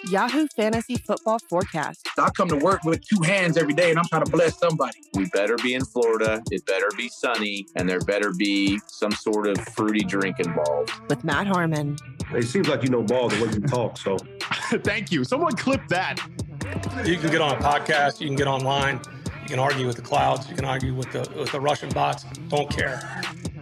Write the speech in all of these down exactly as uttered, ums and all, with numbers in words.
Yahoo Fantasy Football Forecast. I come to work with two hands every day and I'm trying to bless somebody. We better be in Florida, it better be sunny, and there better be some sort of fruity drink involved. With Matt Harmon. It seems like you know ball the way you talk, so. Thank you. Someone clip that. You can get on a podcast, you can get online, you can argue with the clouds, you can argue with the with the Russian bots. Don't care.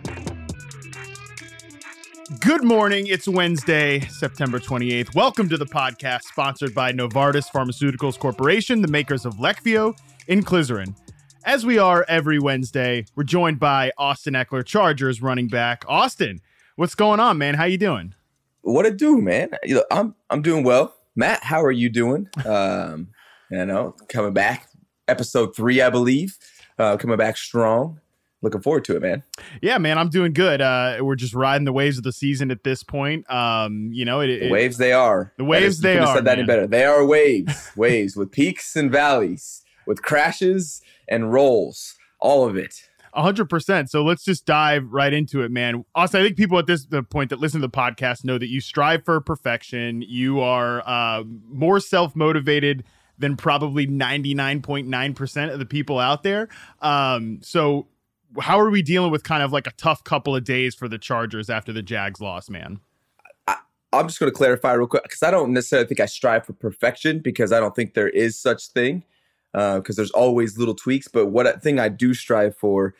Good morning. It's Wednesday, September twenty-eighth. Welcome to the podcast sponsored by Novartis Pharmaceuticals Corporation, the makers of Leqvio and Inclisiran. As we are every Wednesday, we're joined by Austin Ekeler, Chargers running back. Austin, what's going on, man? How you doing? What it do, man? You know, I'm I'm doing well. Matt, how are you doing? Um, you know, coming back, episode three, I believe. Uh, coming back strong. Looking forward to it, man. Yeah, man, I'm doing good. Uh, we're just riding the waves of the season at this point. Um, you know, it, it, the waves they are. The waves is, they are. Said that any better. They are waves, waves with peaks and valleys, with crashes and rolls, all of it. A hundred percent. So let's just dive right into it, man. Also, I think people at this the point that listen to the podcast know that you strive for perfection. You are uh, more self-motivated than probably ninety-nine point nine percent of the people out there. Um, so how are we dealing with kind of like a tough couple of days for the Chargers after the Jags loss, man? I, I'm just going to clarify real quick because I don't necessarily think I strive for perfection because I don't think there is such thing because uh, there's always little tweaks. But what thing I do strive for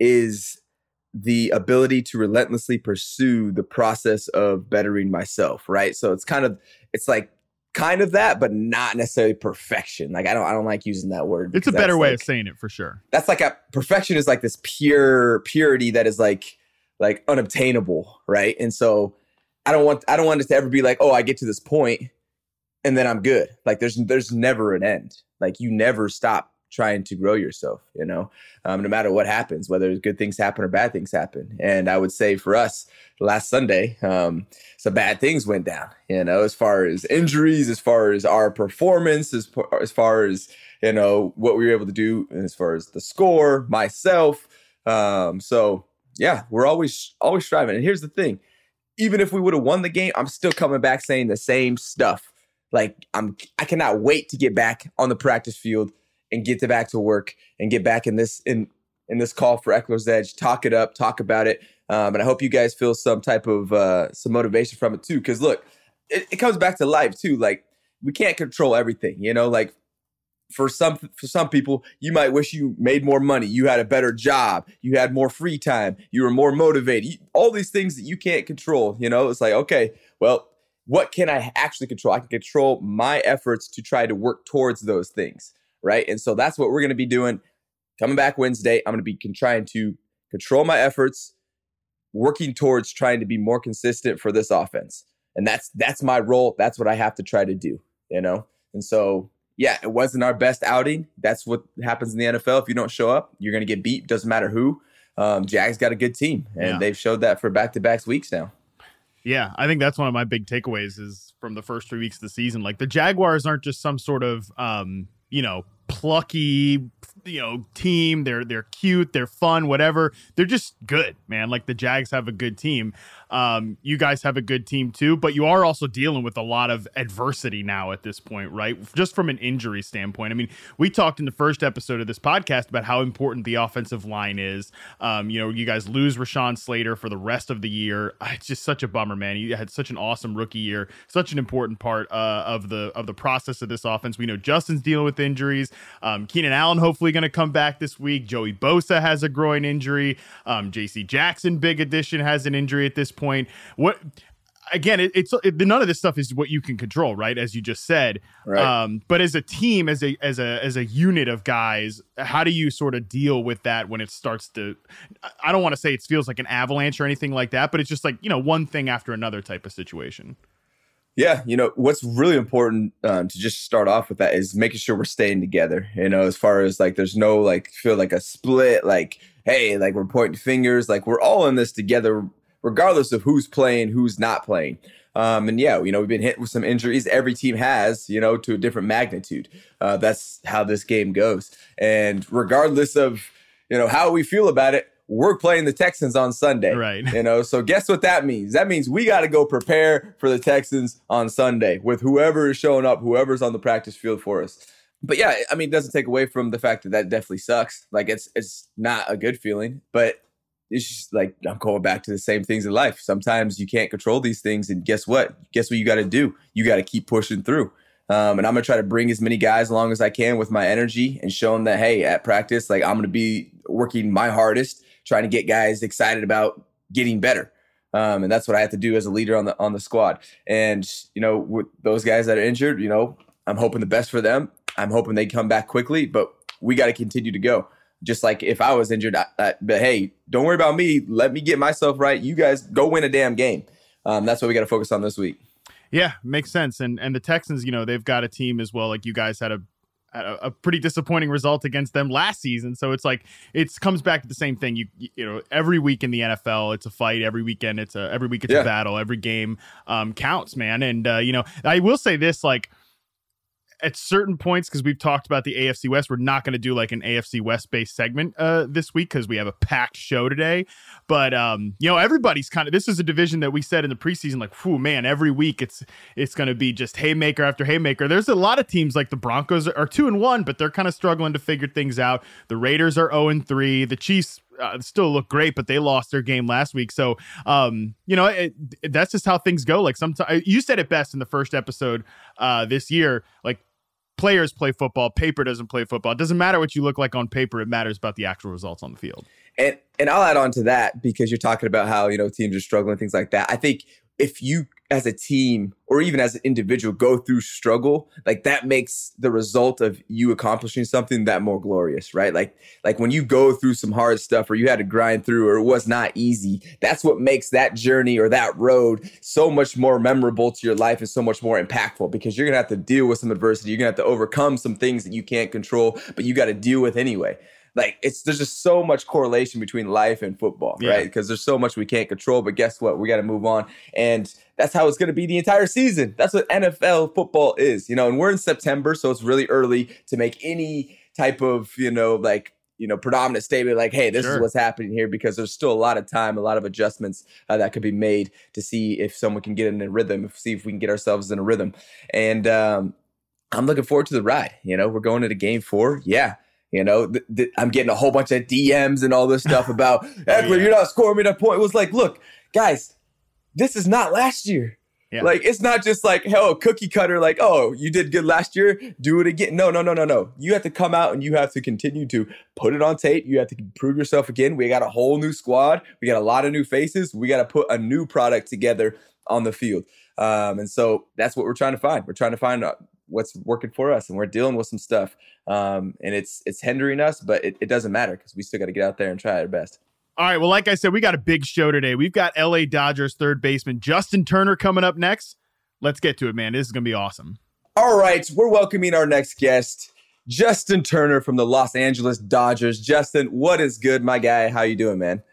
is the ability to relentlessly pursue the process of bettering myself, right? So it's kind of, it's like, kind of that, but not necessarily perfection. Like I don't, I don't like using that word. It's a better way like, of saying it for sure. That's like a perfection is like this pure purity that is like, like unobtainable, right? And so I don't want, I don't want it to ever be like, oh, I get to this point and then I'm good. Like there's, there's never an end. Like you never stop trying to grow yourself, you know, um, no matter what happens, whether good things happen or bad things happen. And I would say for us last Sunday, um, some bad things went down, you know, as far as injuries, as far as our performance, as, as far as, you know, what we were able to do, and as far as the score, myself. Um, so yeah, we're always, always striving. And here's the thing, even if we would have won the game, I'm still coming back saying the same stuff. Like I'm, I cannot wait to get back on the practice field and get to back to work and get back in this in in this call for Ekeler's Edge, talk it up, talk about it. Um, and I hope you guys feel some type of uh, some motivation from it too. Because look, it, it comes back to life too. Like we can't control everything, you know. Like for some for some people, you might wish you made more money, you had a better job, you had more free time, you were more motivated. You, all these things that you can't control, you know. It's like, okay, well, what can I actually control? I can control my efforts to try to work towards those things. Right. And so that's what we're going to be doing. Coming back Wednesday, I'm going to be con- trying to control my efforts, working towards trying to be more consistent for this offense. And that's that's my role. That's what I have to try to do, you know. And so, yeah, it wasn't our best outing. That's what happens in the N F L. If you don't show up, you're going to get beat. Doesn't matter who. Um, Jags got a good team, and yeah. They've showed that for back-to-back weeks now. Yeah, I think that's one of my big takeaways is from the first three weeks of the season. Like the Jaguars aren't just some sort of, um, you know, plucky, you know, team. They're they're cute, they're fun, whatever. They're just good, man. Like the Jags have a good team. Um, you guys have a good team too, but you are also dealing with a lot of adversity now at this point, right? Just from an injury standpoint. I mean, we talked in the first episode of this podcast about how important the offensive line is. Um, you know, you guys lose Rashawn Slater for the rest of the year. It's just such a bummer, man. You had such an awesome rookie year, such an important part uh, of the of the process of this offense. We know Justin's dealing with injuries. Um, Keenan Allen hopefully going to come back this week. Joey Bosa has a groin injury. Um, J C Jackson, big addition, has an injury at this point. What again? It, it's it, none of this stuff is what you can control, right? As you just said. Right. Um, but as a team, as a as a as a unit of guys, how do you sort of deal with that when it starts to? I don't want to say it feels like an avalanche or anything like that, but it's just like, you know, one thing after another type of situation. Yeah, you know, what's really important um, to just start off with that is making sure we're staying together, you know, as far as like there's no like feel like a split, like, hey, like we're pointing fingers, like we're all in this together, regardless of who's playing, who's not playing. Um, and yeah, you know, we've been hit with some injuries. Every team has, you know, to a different magnitude. Uh, that's how this game goes. And regardless of, you know, how we feel about it, we're playing the Texans on Sunday. Right. You know, so guess what that means? That means we got to go prepare for the Texans on Sunday with whoever is showing up, whoever's on the practice field for us. But yeah, I mean, it doesn't take away from the fact that that definitely sucks. Like, it's it's not a good feeling, but it's just like, I'm going back to the same things in life. Sometimes you can't control these things. And guess what? Guess what you got to do? You got to keep pushing through. Um, and I'm going to try to bring as many guys along as I can with my energy and show them that, hey, at practice, like, I'm going to be working my hardest, trying to get guys excited about getting better. Um, and that's what I have to do as a leader on the on the squad. And, you know, with those guys that are injured, you know, I'm hoping the best for them. I'm hoping they come back quickly, but we got to continue to go. Just like if I was injured, I, I, but hey, don't worry about me. Let me get myself right. You guys go win a damn game. Um, that's what we got to focus on this week. Yeah, makes sense. And and the Texans, you know, they've got a team as well. Like, you guys had a had a, a pretty disappointing result against them last season. So it's like, it comes back to the same thing. You you know, every week in the N F L, it's a fight. Every weekend, it's a every week it's yeah. a battle. Every game um, counts, man. And uh, you know, I will say this, like, at certain points, because we've talked about the A F C West, we're not going to do like an A F C West based segment uh, this week because we have a packed show today. But um, you know, everybody's kind of, this is a division that we said in the preseason, like, whew, man, every week it's it's going to be just haymaker after haymaker. There's a lot of teams like the Broncos are two and one, but they're kind of struggling to figure things out. The Raiders are zero and three. The Chiefs Uh, still look great, but they lost their game last week. So, um, you know, it, it, that's just how things go. Like, sometimes you said it best in the first episode uh, this year. Like, players play football, paper doesn't play football. It doesn't matter what you look like on paper. It matters about the actual results on the field. And and I'll add on to that, because you're talking about how, you know, teams are struggling, things like that. I think if you as a team or even as an individual go through struggle, like, that makes the result of you accomplishing something that more glorious, right? Like, like when you go through some hard stuff or you had to grind through or it was not easy, that's what makes that journey or that road so much more memorable to your life and so much more impactful, because you're going to have to deal with some adversity. You're going to have to overcome some things that you can't control, but you got to deal with anyway. Like, it's, there's just so much correlation between life and football, yeah. right? Because there's so much we can't control, but guess what? We got to move on. And that's how it's going to be the entire season. That's what N F L football is, you know, and we're in September, so it's really early to make any type of, you know, like, you know, predominant statement like, hey, this Sure. is what's happening here, because there's still a lot of time, a lot of adjustments uh, that could be made to see if someone can get in a rhythm, see if we can get ourselves in a rhythm. And um, I'm looking forward to the ride. You know, we're going into game four. Yeah. You know, th- th- I'm getting a whole bunch of D Ms and all this stuff about, Ekeler, yeah. you're not scoring me that point. It was like, look, guys, this is not last year. Yeah. Like, it's not just like, hell, cookie cutter, like, oh, you did good last year, do it again. No, no, no, no, no. You have to come out and you have to continue to put it on tape. You have to prove yourself again. We got a whole new squad. We got a lot of new faces. We got to put a new product together on the field. Um, and so that's what we're trying to find. We're trying to find out what's working for us, and we're dealing with some stuff. Um, and it's it's hindering us, but it, it doesn't matter, because we still got to get out there and try our best. All right. Well, like I said, we got a big show today. We've got L A Dodgers third baseman Justin Turner coming up next. Let's get to it, man. This is going to be awesome. All right. We're welcoming our next guest, Justin Turner from the Los Angeles Dodgers. Justin, what is good, my guy? How you doing, man?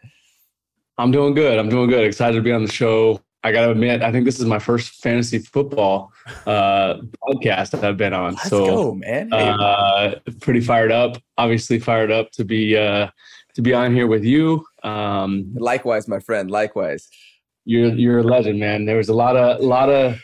I'm doing good. I'm doing good. Excited to be on the show. I got to admit, I think this is my first fantasy football uh, podcast that I've been on. Let's so, go, man. Hey. Uh, pretty fired up. Obviously fired up to be uh, to be on here with you. Um, Likewise, my friend. Likewise. You're you're a legend, man. There was a lot of lot of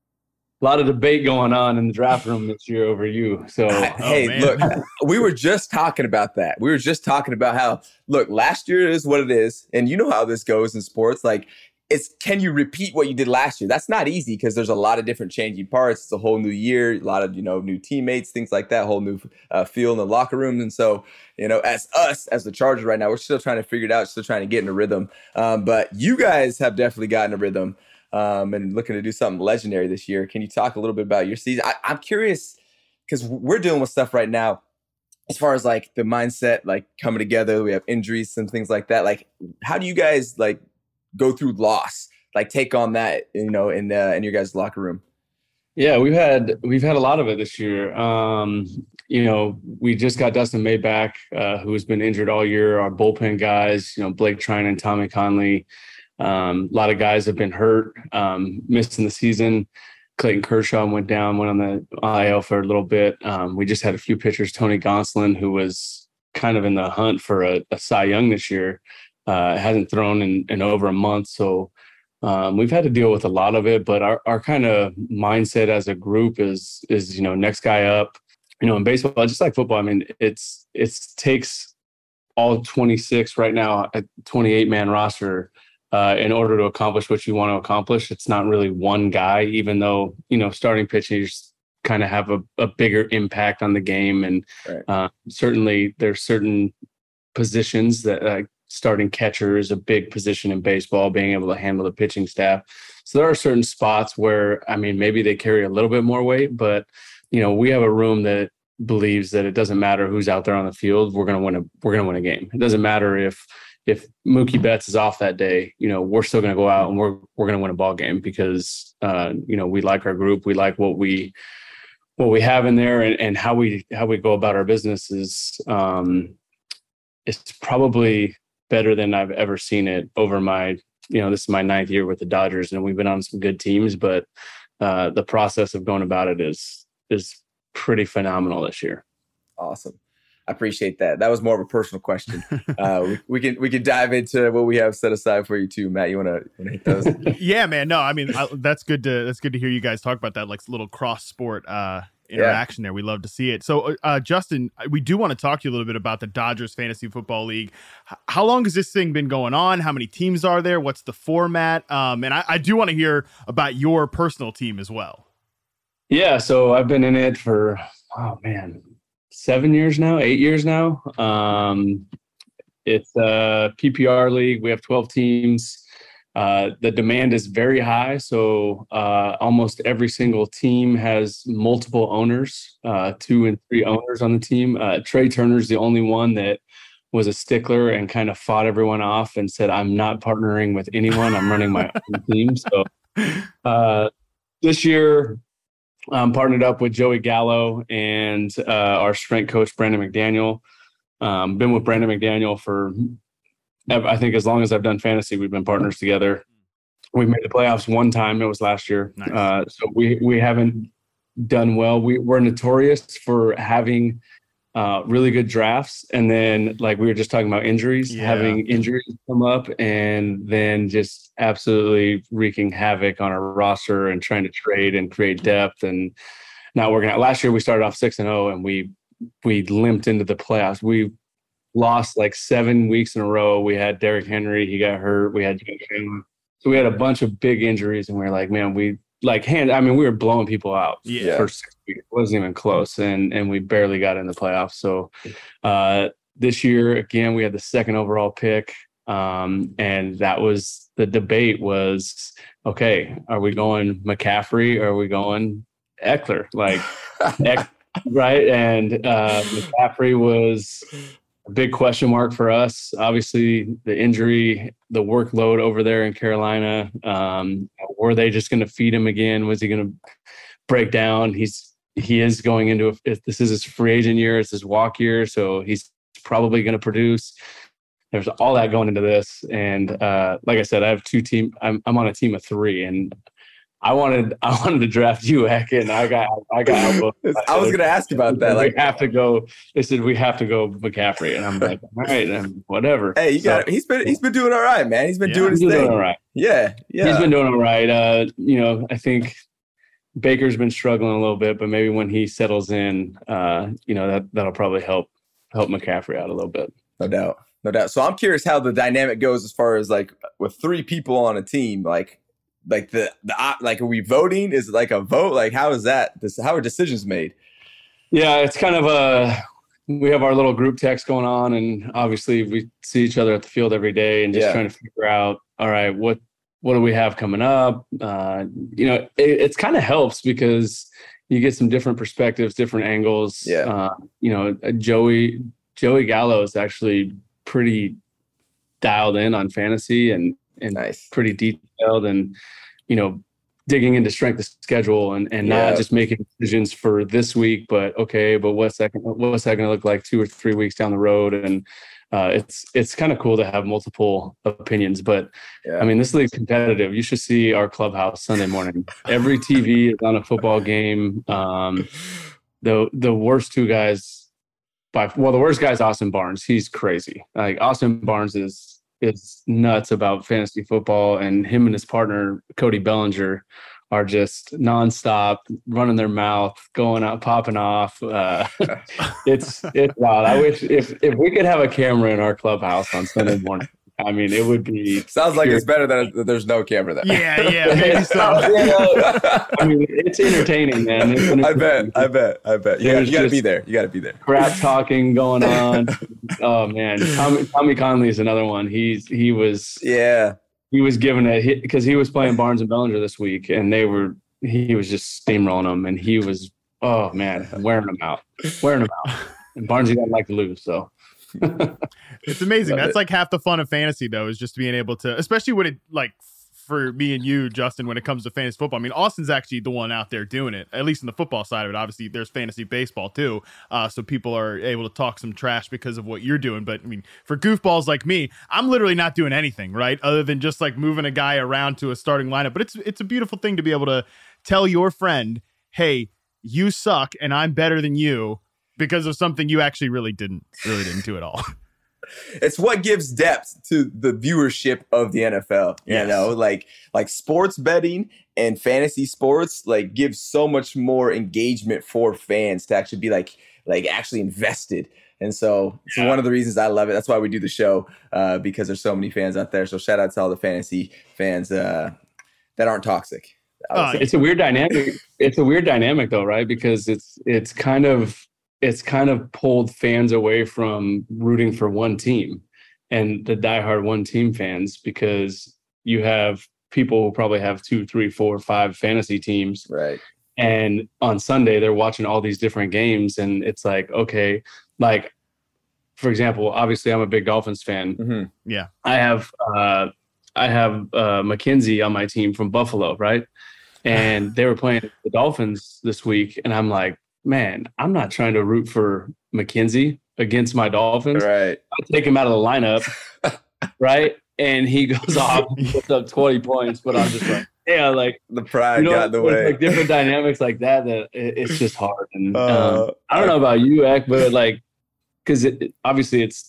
lot of debate going on in the draft room this year over you. So, I, hey, man. look, we were just talking about that. We were just talking about how, look, last year is what it is, and you know how this goes in sports. Like, it's, can you repeat what you did last year? That's not easy, because there's a lot of different changing parts. It's a whole new year, a lot of, you know, new teammates, things like that, whole new uh, feel in the locker room. And so, you know, as us, as the Chargers right now, we're still trying to figure it out, still trying to get in a rhythm. Um, but you guys have definitely gotten a rhythm um, and looking to do something legendary this year. Can you talk a little bit about your season? I, I'm curious, because we're dealing with stuff right now as far as like the mindset, like coming together. We have injuries and things like that. Like, how do you guys like go through loss, like take on that, you know, in uh, in your guys' locker room? Yeah, we've had we've had a lot of it this year. Um, you know, we just got Dustin May back, uh, who has been injured all year. Our bullpen guys, you know, Blake Trinan, Tommy Conley, um, a lot of guys have been hurt, um, missed in the season. Clayton Kershaw went down, went on the I L for a little bit. Um, we just had a few pitchers. Tony Gonsolin, who was kind of in the hunt for a, a Cy Young this year, uh, hasn't thrown in, in over a month. So um, we've had to deal with a lot of it, but our, our kind of mindset as a group is, is, you know, next guy up, you know, in baseball, just like football. I mean, it's, it's takes all twenty-six right now, a twenty-eight man roster uh, in order to accomplish what you want to accomplish. It's not really one guy, even though, you know, starting pitchers kind of have a, a bigger impact on the game. And right. uh, certainly there's certain positions that like uh, starting catcher is a big position in baseball, being able to handle the pitching staff. So there are certain spots where, I mean, maybe they carry a little bit more weight, but, you know, we have a room that believes that it doesn't matter who's out there on the field. We're going to win a, we're going to win a game. It doesn't matter if, if Mookie Betts is off that day, you know, we're still going to go out and we're, we're going to win a ball game because, uh, you know, we like our group. We like what we, what we have in there, and, and how we, how we go about our business is, um, it's probably better than I've ever seen it over my, you know, this is my ninth year with the Dodgers, and we've been on some good teams, but uh, the process of going about it is, is pretty phenomenal this year. Awesome. I appreciate that. That was more of a personal question. Uh, we, we can we can dive into what we have set aside for you too, Matt. You want to hit those? Yeah, man. No, I mean I, that's good to that's good to hear you guys talk about that, like little cross sport uh, interaction yeah. there. We love to see it. So, uh, Justin, we do want to talk to you a little bit about the Dodgers Fantasy Football League. H- how long has this thing been going on? How many teams are there? What's the format? Um, and I, I do want to hear about your personal team as well. Yeah, so I've been in it for oh man. seven years now, eight years now. Um, it's a P P R league. We have twelve teams. Uh, the demand is very high. So uh, almost every single team has multiple owners, uh, two and three owners on the team. Uh, Trey Turner's the only one that was a stickler and kind of fought everyone off and said, I'm not partnering with anyone. I'm running my own team. So uh, this year, I'm partnered up with Joey Gallo and uh, our strength coach, Brandon McDaniel. Um, been with Brandon McDaniel for, I think, as long as I've done fantasy, we've been partners together. We've made the playoffs one time. It was last year. Nice. Uh, so we we haven't done well. We, we're notorious for having uh, really good drafts. And then, like we were just talking about injuries, Yeah. having injuries come up and then just absolutely wreaking havoc on our roster and trying to trade and create depth and not working out. Last year, we started off six and oh and we we limped into the playoffs. We lost like seven weeks in a row. We had Derrick Henry. He got hurt. We had so we had a bunch of big injuries, and we were like, man, we like hand. I mean, we were blowing people out. Yeah. For six weeks. It wasn't even close, and and we barely got in the playoffs. So uh, this year, again, we had the second overall pick, um, and that was the debate was, okay, are we going McCaffrey or are we going Eckler? Like, Eck, right? And uh, McCaffrey was a big question mark for us. Obviously, the injury, the workload over there in Carolina. Um, were they just going to feed him again? Was he going to break down? He's he is going into a, if this is his free agent year, it's his walk year, so he's probably going to produce. There's all that going into this, and uh, like I said, I have two team. I'm I'm on a team of three, and I wanted I wanted to draft you, Eck, and I got I got outvoted. I was going to ask about that. Like, Like, we have to go. They said we have to go McCaffrey, and I'm like, all right, then whatever. hey, you got. So, He's been he's been doing all right, man. He's been Yeah. doing his he's thing. doing all right. Yeah, yeah. He's been doing all right. Uh, you know, I think Baker's been struggling a little bit, but maybe when he settles in, uh, you know, that that'll probably help help McCaffrey out a little bit. No doubt. No doubt. So I'm curious how the dynamic goes as far as like with three people on a team, like like the the op- like are we voting? Is it like a vote? Like how is that? This how are decisions made? Yeah, it's kind of a we have our little group text going on, and obviously we see each other at the field every day and just Yeah. trying to figure out, all right, what what do we have coming up? Uh, you know, it it's kind of helps because you get some different perspectives, different angles. Yeah. Uh, you know, Joey Joey Gallo is actually pretty dialed in on fantasy and and Nice. pretty detailed and, you know, digging into strength of schedule and, and Yeah. not just making decisions for this week, but okay, but what's that, what's that going to look like two or three weeks down the road? And uh, it's, it's kind of cool to have multiple opinions, but Yeah. I mean, this league's competitive. You should see our clubhouse Sunday morning. Every T V is on a football game. Um, the, the worst two guys by, well, the worst guy is Austin Barnes. He's crazy. Like Austin Barnes is, is nuts about fantasy football, and him and his partner Cody Bellinger are just nonstop running their mouth, going out, popping off. Uh, it's it's wild. I wish if if we could have a camera in our clubhouse on Sunday morning. I mean, it would be. Sounds like pure. It's better that there's no camera there. Yeah, yeah, maybe so. I mean, it's entertaining, man. It's entertaining. I bet, I bet, I bet. You, you got to be there. You got to be there. Crap talking going on. Oh man, Tommy, Tommy Conley is another one. He's he was yeah. He was given a hit because he was playing Barnes and Bellinger this week, and they were. He was just steamrolling them, and he was. Oh man, wearing them out, wearing them out. And Barnes doesn't like to lose, so. It's amazing. Love That's it. like half the fun of fantasy, though, is just being able to, especially when it, like, for me and you, Justin, when it comes to fantasy football. I mean, Austin's actually the one out there doing it, at least in the football side of it. Obviously, there's fantasy baseball, too. Uh, so people are able to talk some trash because of what you're doing. But, I mean, for goofballs like me, I'm literally not doing anything, right? Other than just, like, moving a guy around to a starting lineup. But it's it's a beautiful thing to be able to tell your friend, hey, you suck, and I'm better than you because of something you actually really didn't really didn't do at all. It's what gives depth to the viewership of the N F L. You Yes. know, like like sports betting and fantasy sports like gives so much more engagement for fans to actually be like like actually invested. And so it's Yeah. one of the reasons I love it. That's why we do the show, uh, because there's so many fans out there. So shout out to all the fantasy fans uh, that aren't toxic. I would Uh, say. It's a weird dynamic. It's a weird dynamic though, right? Because it's it's kind of it's kind of pulled fans away from rooting for one team and the diehard one team fans, because you have people who probably have two, three, four, five fantasy teams. Right. And on Sunday, they're watching all these different games. And it's like, okay, like, for example, obviously I'm a big Dolphins fan. Mm-hmm. I have, uh, I have uh, McKenzie on my team from Buffalo, right? And they were playing the Dolphins this week. And I'm like, man, I'm not trying to root for McKenzie against my Dolphins. Right. I take him out of the lineup, right? And he goes off, and puts up twenty points, but I'm just like, yeah, like, The pride you know, got in the there's, way. like different dynamics like that that it, it's just hard. And Uh, um, I don't know about you, Ek, but like, because it, it- obviously it's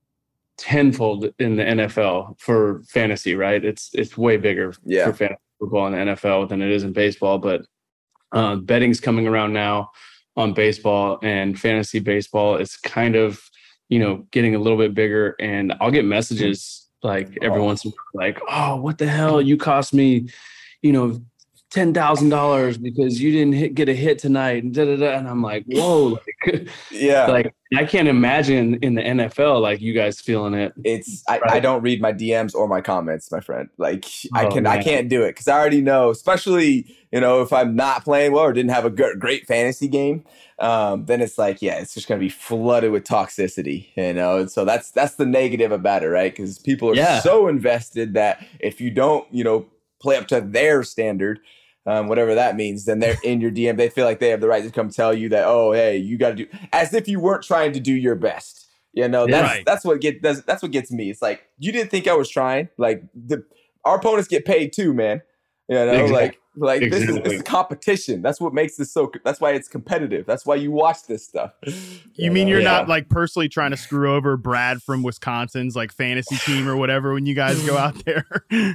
tenfold in the N F L for fantasy, right? It's it's way bigger Yeah. for fantasy football in the N F L than it is in baseball. But uh, betting's coming around now on baseball, and fantasy baseball is kind of, you know, getting a little bit bigger. And I'll get messages like every Oh. once in a while, like, oh, what the hell? You cost me, you know, ten thousand dollars because you didn't hit, get a hit tonight. And, da, da, da. And I'm like, whoa, like, yeah. like I can't imagine in the N F L, like you guys feeling it. It's I, Right. I don't read my D Ms or my comments, my friend. Like I Oh, can I man. can't do it because I already know, especially, you know, if I'm not playing well or didn't have a good, great fantasy game, um, then it's like, yeah, it's just gonna be flooded with toxicity, you know. And so that's that's the negative about it, right? Because people are Yeah. so invested that if you don't, you know, play up to their standard, um, whatever that means, then they're in your D M. They feel like they have the right to come tell you that, oh, hey, you got to do, as if you weren't trying to do your best. You know, that's Right. that's what get that's, that's what gets me. It's like, you didn't think I was trying. Like the our opponents get paid too, man. You know, Exactly. like like this is Exactly. this is competition. That's what makes this so. That's why it's competitive. That's why you watch this stuff. You mean you're Yeah. not like personally trying to screw over Brad from Wisconsin's like fantasy team or whatever when you guys go out there?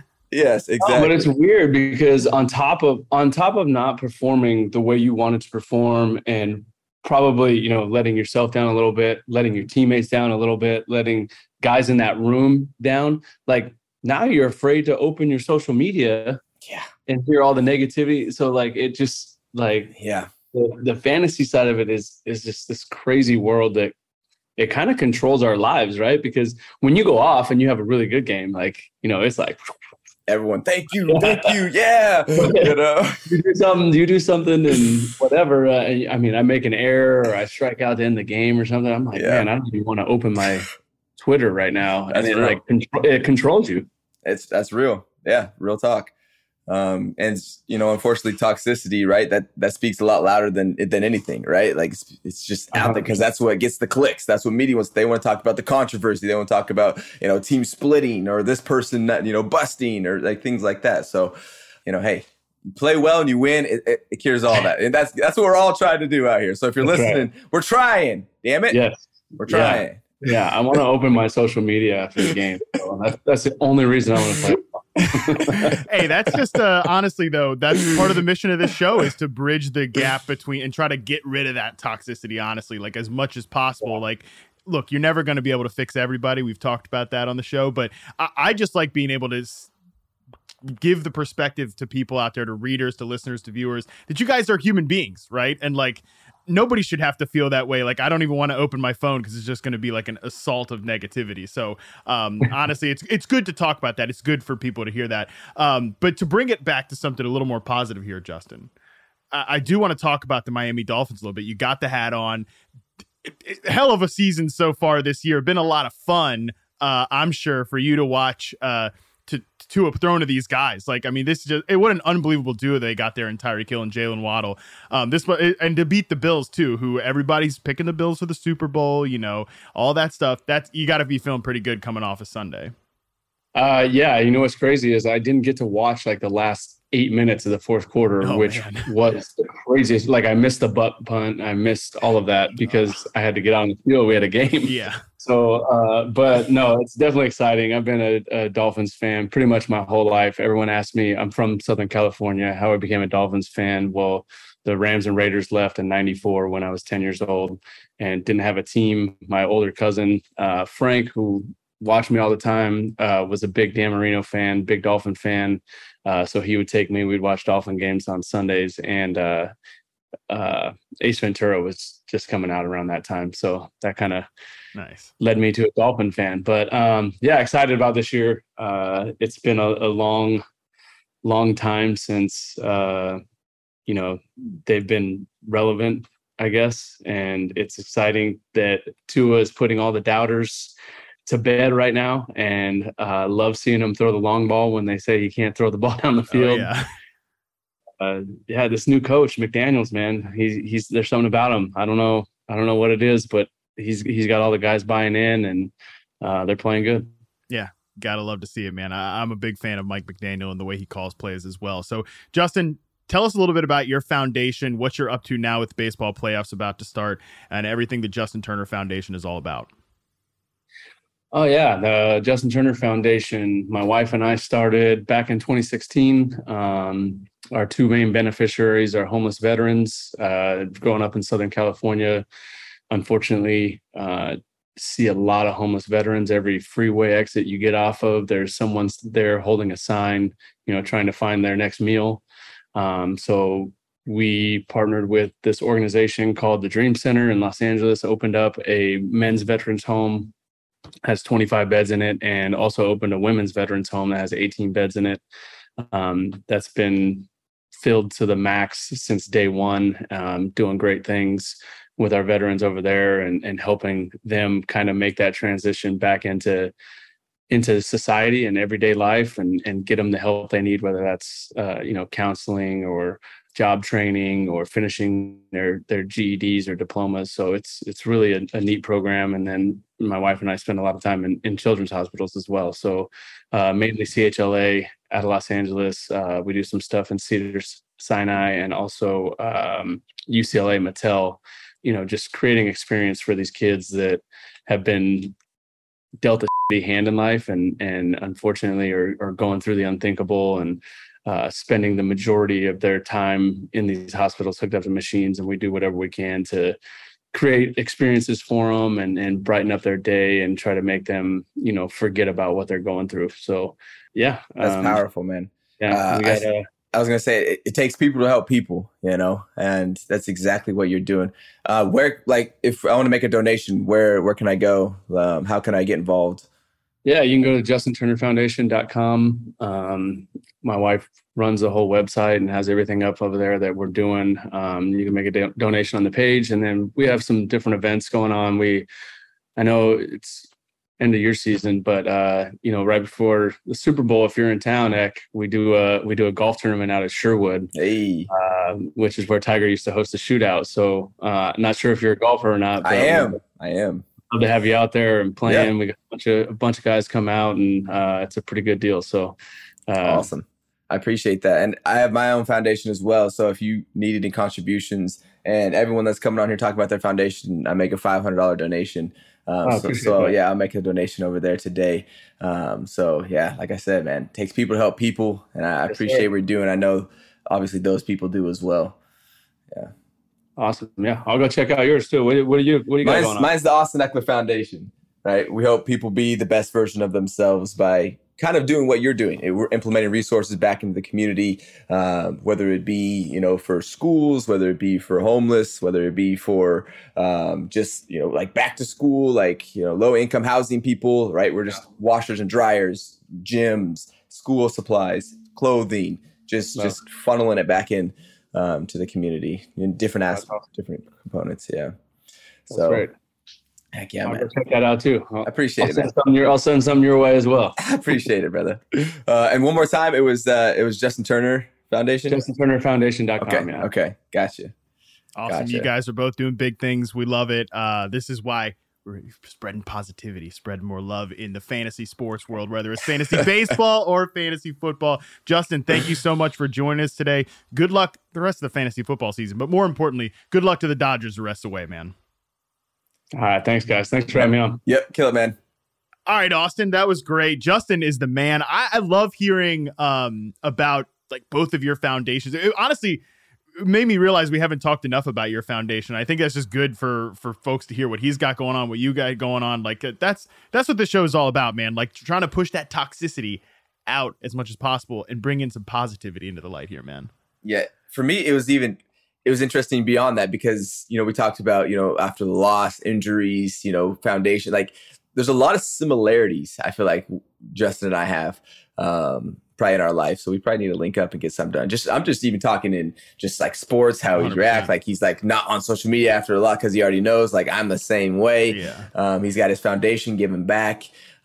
Yes, Oh, exactly. but it's weird because on top of on top of not performing the way you wanted to perform, and probably, you know, letting yourself down a little bit, letting your teammates down a little bit, letting guys in that room down, like now you're afraid to open your social media Yeah. and hear all the negativity. So like it just like Yeah. the, the fantasy side of it is is just this crazy world that it kind of controls our lives, right? Because when you go off and you have a really good game, like, you know, it's like Everyone, thank you, thank you, yeah. You know, you do something, you do something, and whatever. Uh, I mean, I make an error or I strike out to end the game or something. I'm like, Yeah. man, I don't even want to open my Twitter right now, That's and it real. like contro- it controls you. it's that's real. Yeah, real talk. Um, and you know, unfortunately, toxicity, right? That that speaks a lot louder than than anything, right? Like it's, it's just out there because that's what gets the clicks. That's what media wants. They want to talk about the controversy. They want to talk about, you know, team splitting or this person not, you know, busting or like things like that. So, you know, hey, you play well and you win. It, it, it cures all that, and that's that's what we're all trying to do out here. So if you're That's right. listening, we're trying. Damn it, Yes, we're Yeah. trying. Yeah, I want to open my social media after the game. So that's, that's the only reason I want to play. Hey, that's just uh, honestly though, that's part of the mission of this show is to bridge the gap between and try to get rid of that toxicity, honestly, like as much as possible. Yeah. Like, look, you're never going to be able to fix everybody. We've talked about that on the show, but I, I just like being able to s- give the perspective to people out there, to readers, to listeners, to viewers, that you guys are human beings, right? And like, nobody should have to feel that way. Like, I don't even want to open my phone because it's just going to be like an assault of negativity. So um, honestly, it's it's good to talk about that. It's good for people to hear that. Um, but to bring it back to something a little more positive here, Justin, I, I do want to talk about the Miami Dolphins a little bit. You got the hat on. It, it, hell of a season so far this year. Been a lot of fun, uh, I'm sure, for you to watch uh, to to have thrown to these guys. Like, I mean, this is just, it, what an unbelievable duo they got there in Tyreek Hill and Jalen Waddle. Um, this and to beat the Bills too, who everybody's picking the Bills for the Super Bowl, you know, all that stuff. That's, you got to be feeling pretty good coming off a Sunday. Uh, yeah, you know what's crazy is I didn't get to watch like the last eight minutes of the fourth quarter, oh, which man. was the craziest. Like I missed the butt punt, I missed all of that because I had to get out on the field. We had a game. Yeah. So, uh, but no, it's definitely exciting. I've been a, a Dolphins fan pretty much my whole life. Everyone asks me, I'm from Southern California, how I became a Dolphins fan. Well, the Rams and Raiders left in ninety-four when I was ten years old and didn't have a team. My older cousin, uh, Frank, who watched me all the time, uh, was a big Dan Marino fan, big Dolphin fan. Uh, so he would take me, we'd watch Dolphin games on Sundays, and uh, uh, Ace Ventura was just coming out around that time. So that kind of nice led me to a Dolphin fan. But um, yeah, excited about this year. Uh, it's been a, a long, long time since, uh, you know, they've been relevant, I guess. And it's exciting that Tua is putting all the doubters to bed right now, and uh, love seeing him throw the long ball when they say he can't throw the ball down the field. Oh, yeah. Uh, yeah, this new coach McDaniels, man, he's he's there's something about him. I don't know, I don't know what it is, but he's he's got all the guys buying in, and uh, they're playing good. Yeah, gotta love to see it, man. I, I'm a big fan of Mike McDaniel and the way he calls plays as well. So, Justin, tell us a little bit about your foundation, what you're up to now with baseball playoffs about to start, and everything the Justin Turner Foundation is all about. Oh, yeah. The Justin Turner Foundation, my wife and I started back in twenty sixteen. Um, our two main beneficiaries are homeless veterans. Uh, growing up in Southern California, unfortunately, uh, see a lot of homeless veterans. Every freeway exit you get off of, there's someone there holding a sign, you know, trying to find their next meal. Um, so we partnered with this organization called the Dream Center in Los Angeles, opened up a men's veterans home, has twenty-five beds in it, and also opened a women's veterans home that has eighteen beds in it. Um, that's been filled to the max since day one, um, doing great things with our veterans over there, and, and helping them kind of make that transition back into into society and everyday life, and, and get them the help they need, whether that's uh, you know, counseling or job training or finishing their their G E Ds or diplomas. So it's it's really a, a neat program. And then my wife and I spend a lot of time in, in children's hospitals as well. So uh, mainly C H L A out of Los Angeles. Uh, we do some stuff in Cedars-Sinai, and also um, U C L A Mattel, you know, just creating experience for these kids that have been dealt a shitty hand in life, and and unfortunately are, are going through the unthinkable, and Uh, spending the majority of their time in these hospitals hooked up to machines. And we do whatever we can to create experiences for them, and, and brighten up their day, and try to make them, you know, forget about what they're going through. So, yeah. That's um, powerful, man. Yeah. Uh, we gotta, I, I was going to say, it, it takes people to help people, you know, and that's exactly what you're doing. Uh, where, like, if I want to make a donation, where, where can I go? Um, how can I get involved? Yeah, you can go to justin turner foundation dot com. Um, my wife runs the whole website and has everything up over there that we're doing. Um, you can make a do- donation on the page, and then we have some different events going on. We, I know it's end of year season, but uh, you know, right before the Super Bowl, if you're in town, Eck, we do a we do a golf tournament out at Sherwood, hey, uh, which is where Tiger used to host a shootout. So, uh, not sure if you're a golfer or not. But I am. I am. Love to have you out there and playing. Yeah. We got a bunch of a bunch of guys come out, and uh, it's a pretty good deal. So, uh, awesome. I appreciate that. And I have my own foundation as well. So if you need any contributions, and everyone that's coming on here talking about their foundation, I make a five hundred dollars donation. Um, Oh, so, appreciate so that. yeah, I'll make a donation over there today. Um, so yeah, like I said, man, it takes people to help people, and I Yes, appreciate sir. what you're doing. I know obviously those people do as well. Awesome. Yeah, I'll go check out yours too. What, do- what do you What do you got Mine's, going on? mine's the Austin Eckler Foundation, right? We help people be the best version of themselves by kind of doing what you're doing. It- We're implementing resources back into the community, um, whether it be, you know, for schools, whether it be for homeless, whether it be for um, just, you know, like back to school, like, you know, low income housing people, right? We're just washers and dryers, gyms, school supplies, clothing, just, Wow. just funneling it back in um, to the community in different That's aspects, different components. Yeah. That's So great. heck yeah, I'll man. go check that out too. I'll, I appreciate I'll it, man. send some your I'll send some your way as well. I appreciate it, brother. Uh, and one more time, it was uh, it was Justin Turner Foundation. Justin Turner Foundation dot com. Okay, Yeah. okay, gotcha. Awesome. Gotcha. You guys are both doing big things. We love it. Uh, this is why we're spreading positivity, spreading more love in the fantasy sports world, whether it's fantasy baseball or fantasy football. Justin, thank you so much for joining us today. Good luck the rest of the fantasy football season, but more importantly, good luck to the Dodgers the rest of the way, man. All right. Thanks, guys. Thanks for having me on. Yep, kill it, man. All right, Austin, that was great. Justin is the man. I, I love hearing um, about like both of your foundations. It, honestly, it made me realize we haven't talked enough about your foundation. I think that's just good for for folks to hear what he's got going on, what you got going on. Like uh, that's that's what the show is all about, man. Like trying to push that toxicity out as much as possible and bring in some positivity into the light here, man. Yeah, for me, it was even it was interesting beyond that because you know we talked about you know after the loss, injuries, you know, foundation. Like there's a lot of similarities. I feel like Justin and I have. Um, probably in our life. So we probably need to link up and get something done. Just, I'm just even talking in just like sports, how he reacts. Like he's like not on social media after a lot because he already knows like I'm the same way. Yeah. Um, he's got his foundation giving back,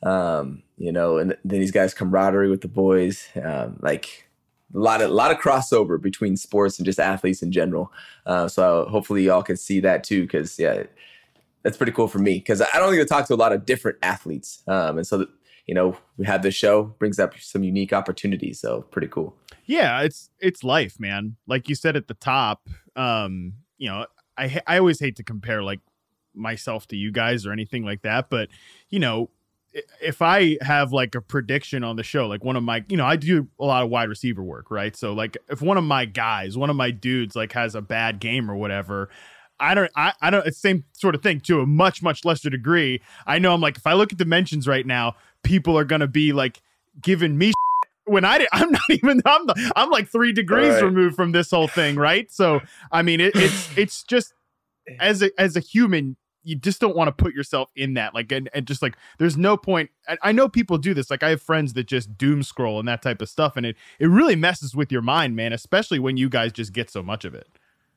um, you know, and then he's got his camaraderie with the boys. Um, like a lot of, a lot of crossover between sports and just athletes in general. Uh, so hopefully y'all can see that too. Cause yeah, that's pretty cool for me. Cause I don't even talk to a lot of different athletes. Um, and so that, you know, we have this show brings up some unique opportunities. So pretty cool. Yeah, it's it's life, man. Like you said at the top, um, you know, I I always hate to compare like myself to you guys or anything like that, but you know, if I have like a prediction on the show, like one of my, you know, I do a lot of wide receiver work, right? So like if one of my guys, one of my dudes like has a bad game or whatever, I don't, I, I don't, it's the same sort of thing to a much, much lesser degree. I know I'm like, if I look at dimensions right now, people are going to be like giving me shit when I, I'm not even, I'm, the, I'm like three degrees right. removed from this whole thing. Right. So, I mean, it, it's, it's just as a, as a human, you just don't want to put yourself in that. Like, and, and just like, there's no point. I, I know people do this. Like I have friends that just doom scroll and that type of stuff. And it, it really messes with your mind, man, especially when you guys just get so much of it.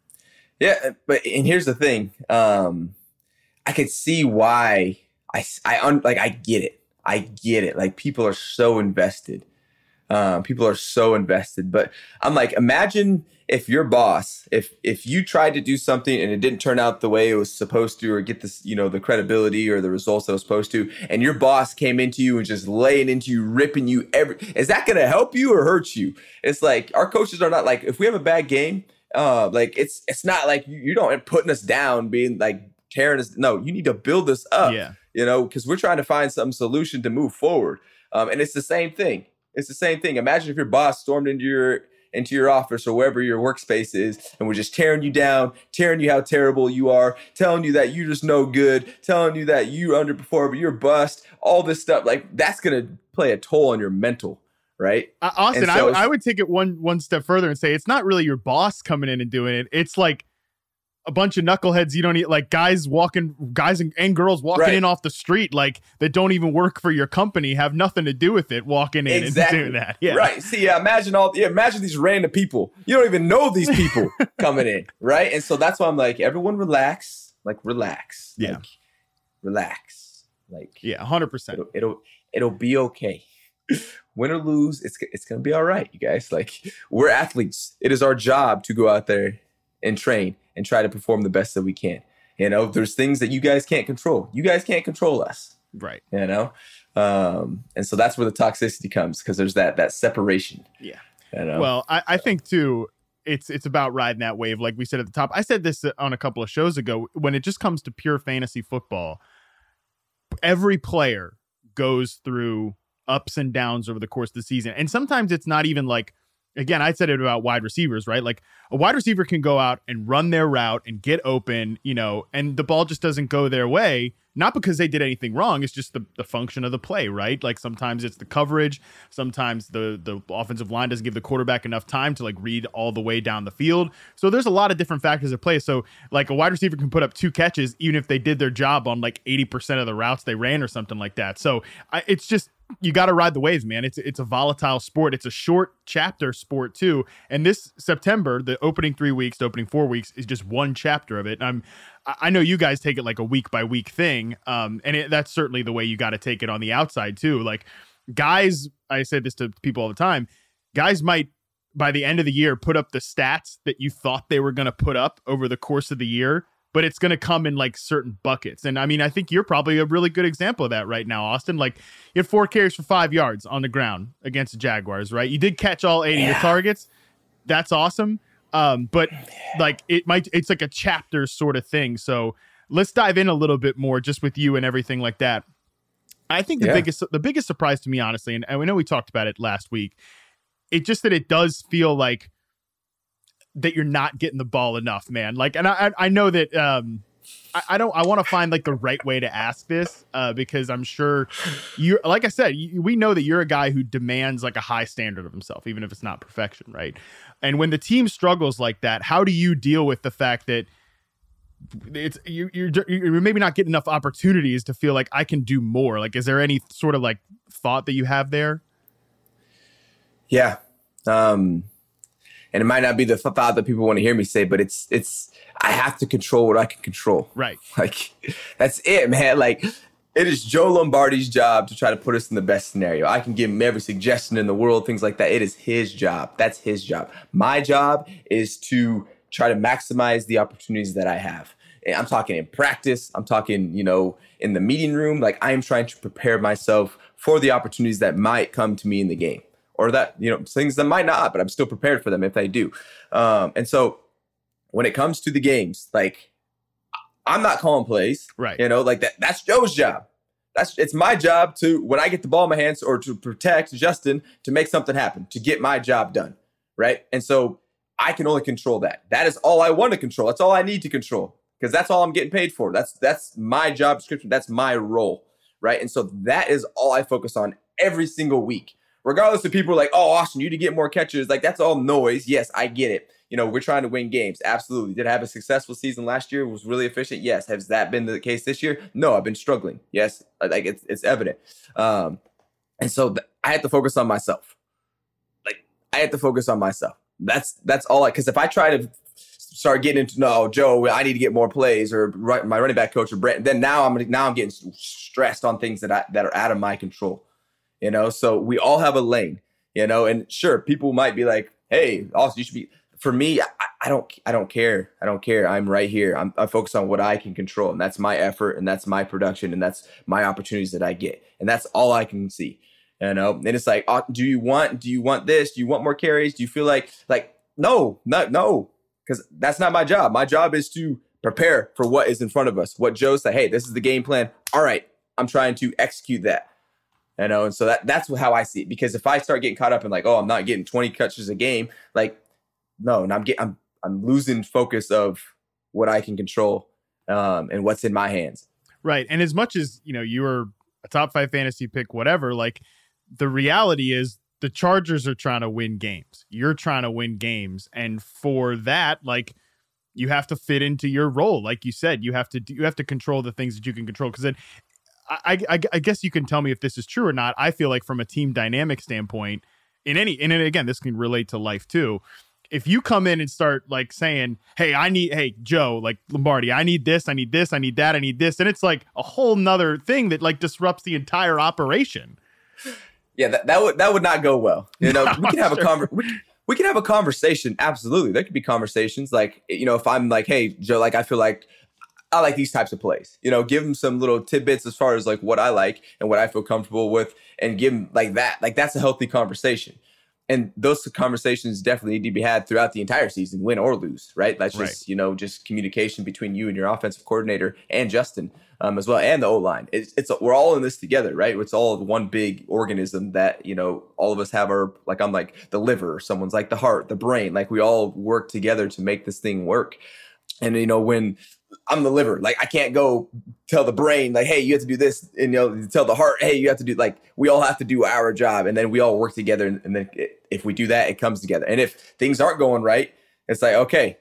Yeah, but and here's the thing. Um, I could see why I, I un, like I get it. I get it. Like people are so invested. Um, people are so invested. But I'm like, imagine if your boss, if if you tried to do something and it didn't turn out the way it was supposed to, or get this, you know, the credibility or the results that it was supposed to, and your boss came into you and just laying into you, ripping you every. Is that going to help you or hurt you? It's like our coaches are not like, if we have a bad game, uh, like it's it's not like you, you don't putting us down, being like tearing us. No, you need to build us up. Yeah. You know, because we're trying to find some solution to move forward. Um, and it's the same thing. It's the same thing. Imagine if your boss stormed into your into your office or wherever your workspace is and was just tearing you down, tearing you how terrible you are, telling you that you're just no good, telling you that you underperform, but you're bust, all this stuff. Like that's going to play a toll on your mental, right? Uh, Austin, so I, I would take it one one step further and say it's not really your boss coming in and doing it. It's like a bunch of knuckleheads you don't need, like guys walking, guys and, and girls walking Right. in off the street, like that don't even work for your company, have nothing to do with it, walking in Exactly. and doing that. Yeah. Right. See, yeah, imagine all yeah, imagine these random people. You don't even know these people coming in. Right. And so that's why I'm like, everyone relax. Like relax. Yeah. Like, relax. Like Yeah. one hundred percent. it'll it'll it'll be okay. Win or lose, it's it's gonna be all right, you guys. Like we're athletes. It is our job to go out there and train and try to perform the best that we can. You know, there's things that you guys can't control. You guys can't control us. Right. You know, um, and so that's where the toxicity comes because there's that that separation. Yeah. You know? Well, I, I think too, it's it's about riding that wave. Like we said at the top, I said this on a couple of shows ago, when it just comes to pure fantasy football, every player goes through ups and downs over the course of the season. And sometimes it's not even like, again, I said it about wide receivers, right? Like a wide receiver can go out and run their route and get open, you know, and the ball just doesn't go their way. Not because they did anything wrong. It's just the, the function of the play, right? Like sometimes it's the coverage. Sometimes the, the offensive line doesn't give the quarterback enough time to like read all the way down the field. So there's a lot of different factors at play. So like a wide receiver can put up two catches, even if they did their job on like eighty percent of the routes they ran or something like that. So I, it's just, you got to ride the waves, man. It's it's a volatile sport. It's a short chapter sport too. And this September, the opening three weeks, the opening four weeks is just one chapter of it. And I'm, I know you guys take it like a week by week thing. Um, and it, that's certainly the way you got to take it on the outside too. Like guys, I say this to people all the time, guys might by the end of the year put up the stats that you thought they were going to put up over the course of the year, but it's going to come in like certain buckets. And I mean, I think you're probably a really good example of that right now, Austin. Like you had four carries for five yards on the ground against the Jaguars, right? You did catch all eight yeah. of your targets. That's awesome. Um, but like it might, it's like a chapter sort of thing. So let's dive in a little bit more just with you and everything like that. I think the yeah. biggest, the biggest surprise to me, honestly, and, and we know we talked about it last week, it just that it does feel like that you're not getting the ball enough, man. Like, and I, I know that, um, I, I don't, I want to find like the right way to ask this, uh, because I'm sure you, like I said, you, we know that you're a guy who demands like a high standard of himself, even if it's not perfection. Right. And when the team struggles like that, how do you deal with the fact that it's, you, you're, you're maybe not getting enough opportunities to feel like I can do more? Like, is there any sort of like thought that you have there? Yeah. Um, And it might not be the thought that people want to hear me say, but it's, it's, I have to control what I can control. Right. Like, that's it, man. Like, it is Joe Lombardi's job to try to put us in the best scenario. I can give him every suggestion in the world, things like that. It is his job. That's his job. My job is to try to maximize the opportunities that I have. And I'm talking in practice. I'm talking, you know, in the meeting room. Like, I am trying to prepare myself for the opportunities that might come to me in the game. Or that, you know, things that might not, but I'm still prepared for them if they do. Um, and so when it comes to the games, like I'm not calling plays, right? You know, like that, that's Joe's job. That's, it's my job to, when I get the ball in my hands or to protect Justin, to make something happen, to get my job done. Right. And so I can only control that. That is all I want to control. That's all I need to control because that's all I'm getting paid for. That's, that's my job description. That's my role. Right. And so that is all I focus on every single week. Regardless of people are like, oh, Austin, you need to get more catches. Like, that's all noise. Yes, I get it. You know, we're trying to win games. Absolutely. Did I have a successful season last year? Was really efficient? Yes. Has that been the case this year? No, I've been struggling. Yes. Like, it's it's evident. Um, and so th- I had to focus on myself. Like, I had to focus on myself. That's that's all I, because if I try to start getting into, no, Joe, I need to get more plays, or my running back coach or Brent, then now I'm now I'm getting stressed on things that I, that are out of my control. You know, so we all have a lane, you know, and sure, people might be like, hey, Austin, you should be, for me, I, I don't, I don't care. I don't care. I'm right here. I'm, I'm focused on what I can control, and that's my effort, and that's my production, and that's my opportunities that I get. And that's all I can see, you know? And it's like, oh, do you want, do you want this? Do you want more carries? Do you feel like, like, no, not, no, because that's not my job. My job is to prepare for what is in front of us. What Joe said, hey, this is the game plan. All right, I'm trying to execute that. You know, and so that that's how I see it. Because if I start getting caught up in like, oh, I'm not getting twenty catches a game, like, no, and I'm getting, I'm I'm losing focus of what I can control um, and what's in my hands. Right, and as much as you know, you were a top five fantasy pick, whatever. Like, the reality is, the Chargers are trying to win games. You're trying to win games, and for that, like, you have to fit into your role. Like you said, you have to you have to control the things that you can control. Because then. I, I, I guess you can tell me if this is true or not. I feel like from a team dynamic standpoint, in any, and again, this can relate to life too. If you come in and start like saying, hey, I need, hey, Joe, like Lombardi, I need this, I need this, I need that, I need this. And it's like a whole nother thing that like disrupts the entire operation. Yeah, that, that would, that would not go well. You know, we can have sure. a conver- we, we can have a conversation. Absolutely. There could be conversations like, you know, if I'm like, hey, Joe, like, I feel like, I like these types of plays, you know, give them some little tidbits as far as like what I like and what I feel comfortable with, and give them like that. Like, that's a healthy conversation. And those conversations definitely need to be had throughout the entire season, win or lose, right? That's just, Right. you know, just communication between you and your offensive coordinator and Justin um, as well, and the O-line. It's, it's we're all in this together, right? It's all one big organism that, you know, all of us have our, like I'm like the liver, someone's like the heart, the brain, like we all work together to make this thing work. And, you know, when I'm the liver, like I can't go tell the brain, like, hey, you have to do this. And, you know, tell the heart, hey, you have to do, like, we all have to do our job. And then we all work together. And, and then it, if we do that, it comes together. And if things aren't going right, it's like, okay,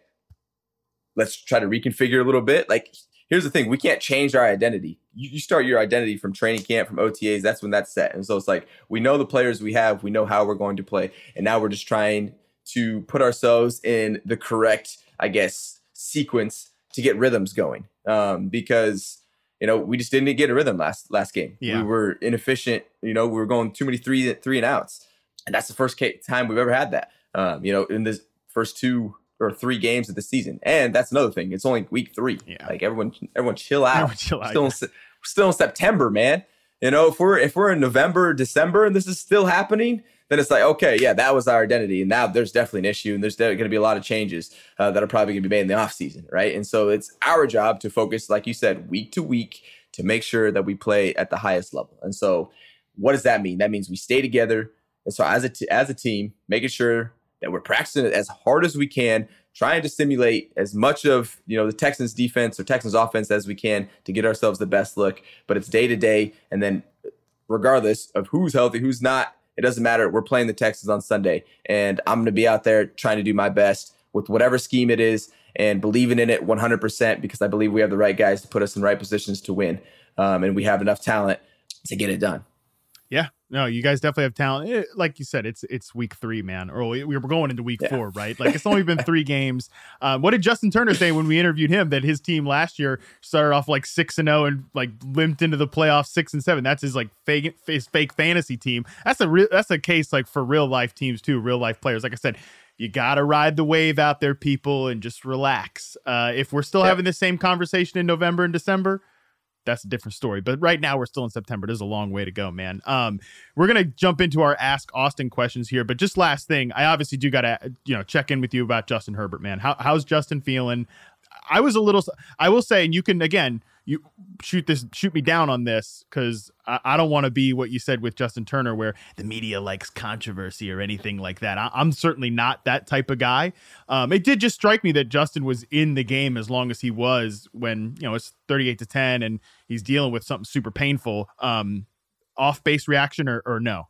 let's try to reconfigure a little bit. Like, here's the thing. We can't change our identity. You, you start your identity from training camp, from O T As. That's when that's set. And so it's like, we know the players we have. We know how we're going to play. And now we're just trying to put ourselves in the correct, I guess, sequence to get rhythms going, um, because, you know, we just didn't get a rhythm last last game. Yeah. We were inefficient. You know, we were going too many three three and outs, and that's the first ca- time we've ever had that. Um, you know, in the first two or three games of the season, and that's another thing. It's only week three. Yeah. Like everyone, everyone chill out. Everyone chill out, Still, yeah. in, Se- we're still in September, man. You know, if we're if we're in November, December, and this is still happening, then it's like, okay, yeah, that was our identity. And now there's definitely an issue, and there's going to be a lot of changes uh, that are probably going to be made in the offseason, right? And so it's our job to focus, like you said, week to week to make sure that we play at the highest level. And so what does that mean? That means we stay together. And so as a, t- as a team, making sure that we're practicing it as hard as we can, trying to simulate as much of, you know, the Texans defense or Texans offense as we can to get ourselves the best look. But it's day to day. And then regardless of who's healthy, who's not, it doesn't matter. We're playing the Texans on Sunday, and I'm going to be out there trying to do my best with whatever scheme it is and believing in it one hundred percent because I believe we have the right guys to put us in the right positions to win, um, and we have enough talent to get it done. Yeah, no, you guys definitely have talent. It, like you said, it's it's week three, man. Or we we were going into week Yeah. four, right? Like it's only been three games. Um, what did Justin Turner say when we interviewed him that his team last year started off like six and zero and like limped into the playoffs six and seven? That's his like fake his fake fantasy team. That's a real that's a case like for real life teams too, real life players. Like I said, you got to ride the wave out there, people, and just relax. Uh, if we're still Yeah. having the same conversation in November and December, that's a different story. But right now we're still in September. There's a long way to go, man. Um, we're going to jump into our Ask Austin questions here. But just last thing, I obviously do got to, you know, check in with you about Justin Herbert, man. How, how's Justin feeling? I was a little, I will say, and you can, again, you shoot this, shoot me down on this because I, I don't want to be what you said with Justin Turner, where the media likes controversy or anything like that. I, I'm certainly not that type of guy. Um, it did just strike me that Justin was in the game as long as he was when, you know, it's thirty-eight to ten and he's dealing with something super painful. Um, off base reaction or, or no?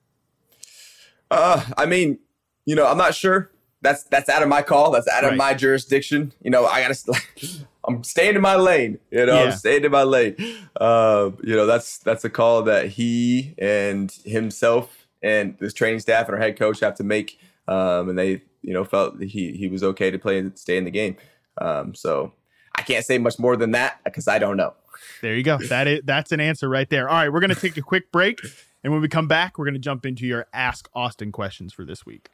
Uh, I mean, you know, I'm not sure. That's that's out of my call. That's out of Right. my jurisdiction. You know, I gotta. I'm staying in my lane. You know, Yeah. I'm staying in my lane. Uh, you know, that's that's a call that he and himself and this training staff and our head coach have to make. Um, and they, you know, felt that he he was okay to play and stay in the game. Um, so I can't say much more than that because I don't know. There you go. That is that's an answer right there. All right, we're gonna take a quick break, and when we come back, we're gonna jump into your Ask Austin questions for this week.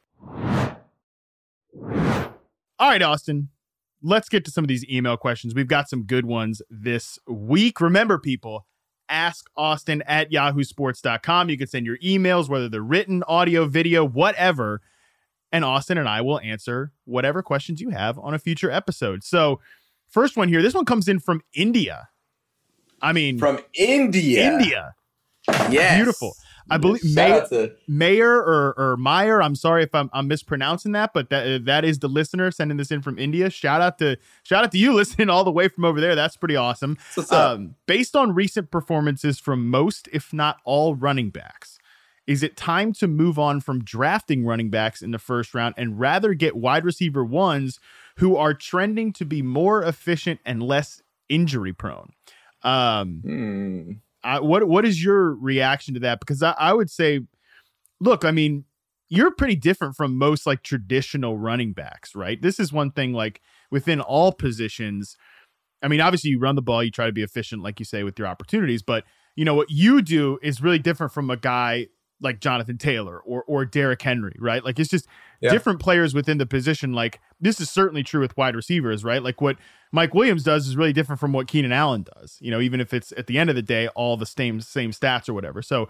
All right, Austin, let's get to some of these email questions. We've got some good ones this week. Remember, people, ask Austin at yahoo sports dot com. You can send your emails, whether they're written, audio, video, whatever, and Austin and I will answer whatever questions you have on a future episode. So, first one here, this one comes in from India. I mean, From India. India. Yes. Beautiful. I believe Shout Mayor, out to Mayor or, or Meyer. I'm sorry if I'm, I'm mispronouncing that, but that that is the listener sending this in from India. Shout out to shout out to you listening all the way from over there. That's pretty awesome. What's up? Um, based on recent performances from most, if not all, running backs, is it time to move on from drafting running backs in the first round and rather get wide receiver ones who are trending to be more efficient and less injury prone? Um, Hmm. I, what what is your reaction to that? Because I, I would say, look, I mean, you're pretty different from most like traditional running backs, right? This is one thing like within all positions. I mean, obviously you run the ball, you try to be efficient, like you say, with your opportunities, but you know, what you do is really different from a guy like Jonathan Taylor or or Derrick Henry, right? Like it's just Yeah. different players within the position. Like this is certainly true with wide receivers, right? Like what Mike Williams does is really different from what Keenan Allen does, you know, even if it's at the end of the day, all the same, same stats or whatever. So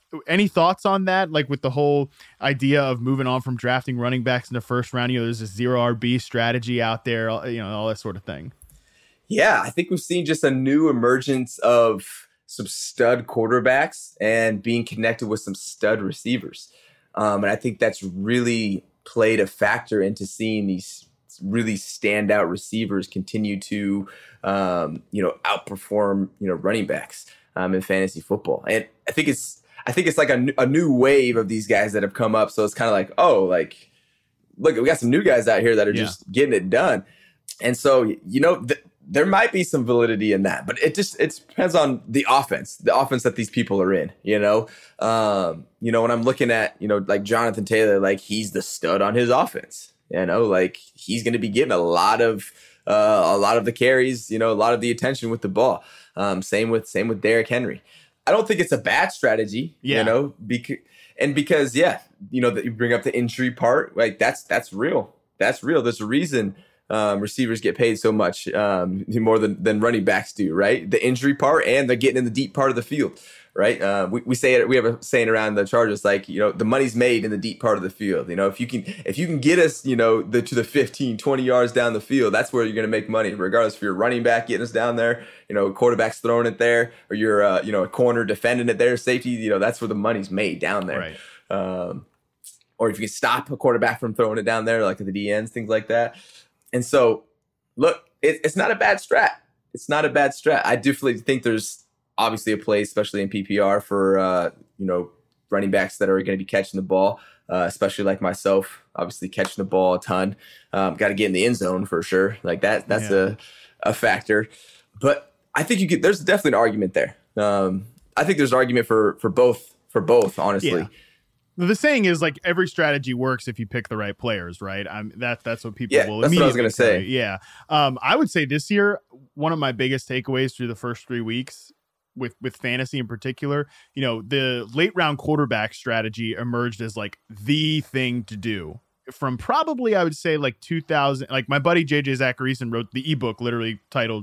any thoughts on that? Like with the whole idea of moving on from drafting running backs in the first round, you know, there's a zero R B strategy out there, you know, all that sort of thing. Yeah, I think we've seen just a new emergence of some stud quarterbacks and being connected with some stud receivers. Um, and I think that's really played a factor into seeing these really standout receivers continue to, um, you know, outperform, you know, running backs um, in fantasy football. And I think it's, I think it's like a, a new wave of these guys that have come up. So it's kind of like, oh, like, look, we got some new guys out here that are yeah. just getting it done. And so, you know, th- there might be some validity in that, but it just, it depends on the offense, the offense that these people are in, you know? Um, you know, when I'm looking at, you know, like Jonathan Taylor, like he's the stud on his offense. You know, like he's going to be getting a lot of uh, a lot of the carries, you know, a lot of the attention with the ball. Um, same with same with Derrick Henry. I don't think it's a bad strategy, yeah. you know, because and because, yeah, you know, that you bring up the injury part, like that's that's real. That's real. There's a reason um, receivers get paid so much um, more than, than running backs do, right? The injury part, and they're getting in the deep part of the field. Right. Uh, we, we say it. We have a saying around the Chargers, like, you know, the money's made in the deep part of the field. You know, if you can if you can get us, you know, the to the fifteen, twenty yards down the field, that's where you're going to make money, regardless if you're a running back getting us down there, you know, quarterback's throwing it there, or you're, uh, you know, a corner defending it there, safety, you know, that's where the money's made down there. Right. Um, or if you can stop a quarterback from throwing it down there, like at the D Ns, things like that. And so, look, it, it's not a bad strat. It's not a bad strat. I definitely think there's obviously a place, especially in P P R, for uh, you know, running backs that are going to be catching the ball, uh, especially like myself, obviously catching the ball a ton. Um, got to get in the end zone for sure. Like that, that's yeah. a a factor. But I think you could. There's definitely an argument there. Um, I think there's an argument for for both for both. Honestly, yeah. The saying is like every strategy works if you pick the right players, right? I'm that that's what people yeah, will. That's what I was going to say. Yeah, um, I would say this year one of my biggest takeaways through the first three weeks. With with fantasy in particular, you know, the late round quarterback strategy emerged as like the thing to do from probably, I would say, like two thousand. Like my buddy J J Zacharyson wrote the ebook literally titled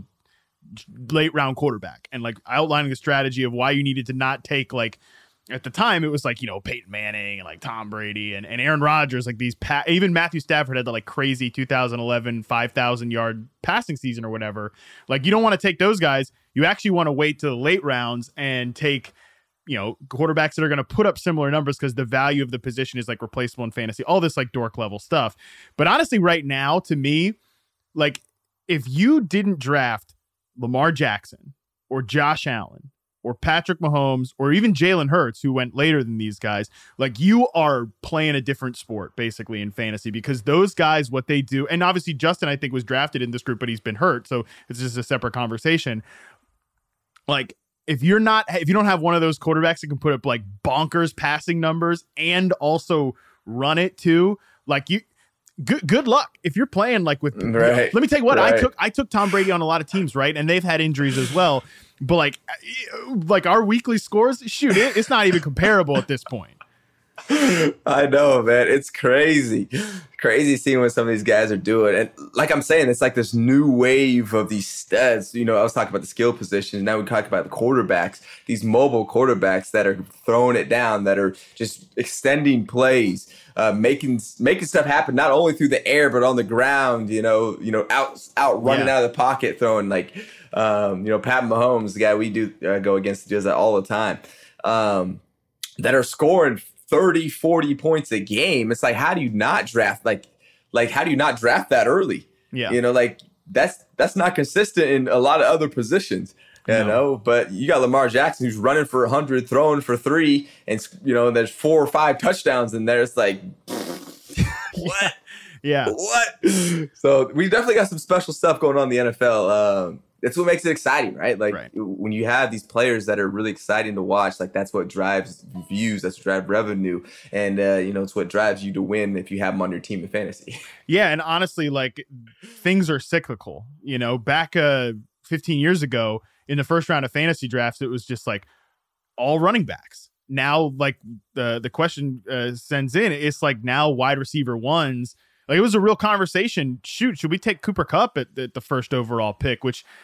Late Round Quarterback, and like outlining the strategy of why you needed to not take, like, at the time it was like, you know, Peyton Manning and like Tom Brady and, and Aaron Rodgers, like these pa- even Matthew Stafford had the like crazy two thousand eleven five thousand yard passing season or whatever. Like you don't want to take those guys. You actually want to wait to the late rounds and take, you know, quarterbacks that are going to put up similar numbers because the value of the position is like replaceable in fantasy, all this like dork level stuff. But honestly, right now, to me, like if you didn't draft Lamar Jackson or Josh Allen or Patrick Mahomes or even Jalen Hurts, who went later than these guys, like you are playing a different sport basically in fantasy, because those guys, what they do, and obviously Justin, I think, was drafted in this group, but he's been hurt. So it's just a separate conversation. Like if you're not, if you don't have one of those quarterbacks that can put up like bonkers passing numbers and also run it too, like you, good, good luck. If you're playing like with, right. let me tell you what, right. I took, I took Tom Brady on a lot of teams, right? And they've had injuries as well. But like, like our weekly scores, shoot, it, it's not even comparable at this point. I know, man. It's crazy. Crazy seeing what some of these guys are doing. And like I'm saying, it's like this new wave of these stats. You know, I was talking about the skill positions. Now we talk about the quarterbacks, these mobile quarterbacks that are throwing it down, that are just extending plays, uh, making making stuff happen, not only through the air, but on the ground, you know, you know, out out running yeah. out of the pocket, throwing like, um, you know, Pat Mahomes, the guy we do uh, go against, does that all the time, um, that are scoring thirty, forty points a game. It's like, how do you not draft like like how do you not draft that early? Yeah. You know, like that's that's not consistent in a lot of other positions, you no. know, but you got Lamar Jackson who's running for one hundred, throwing for three, and you know, there's four or five touchdowns in there. It's like what? Yeah. What? So we definitely got some special stuff going on in the N F L. Um That's what makes it exciting, right? Like right. when you have these players that are really exciting to watch, like that's what drives views, that's what drives revenue. And, uh, you know, it's what drives you to win if you have them on your team in fantasy. Yeah. And honestly, like things are cyclical, you know, back uh, fifteen years ago in the first round of fantasy drafts, it was just like all running backs. Now, like the, the question uh, sends in, it's like now wide receiver ones. Like it was a real conversation. Shoot, should we take Cooper Kupp at the, the first overall pick? Which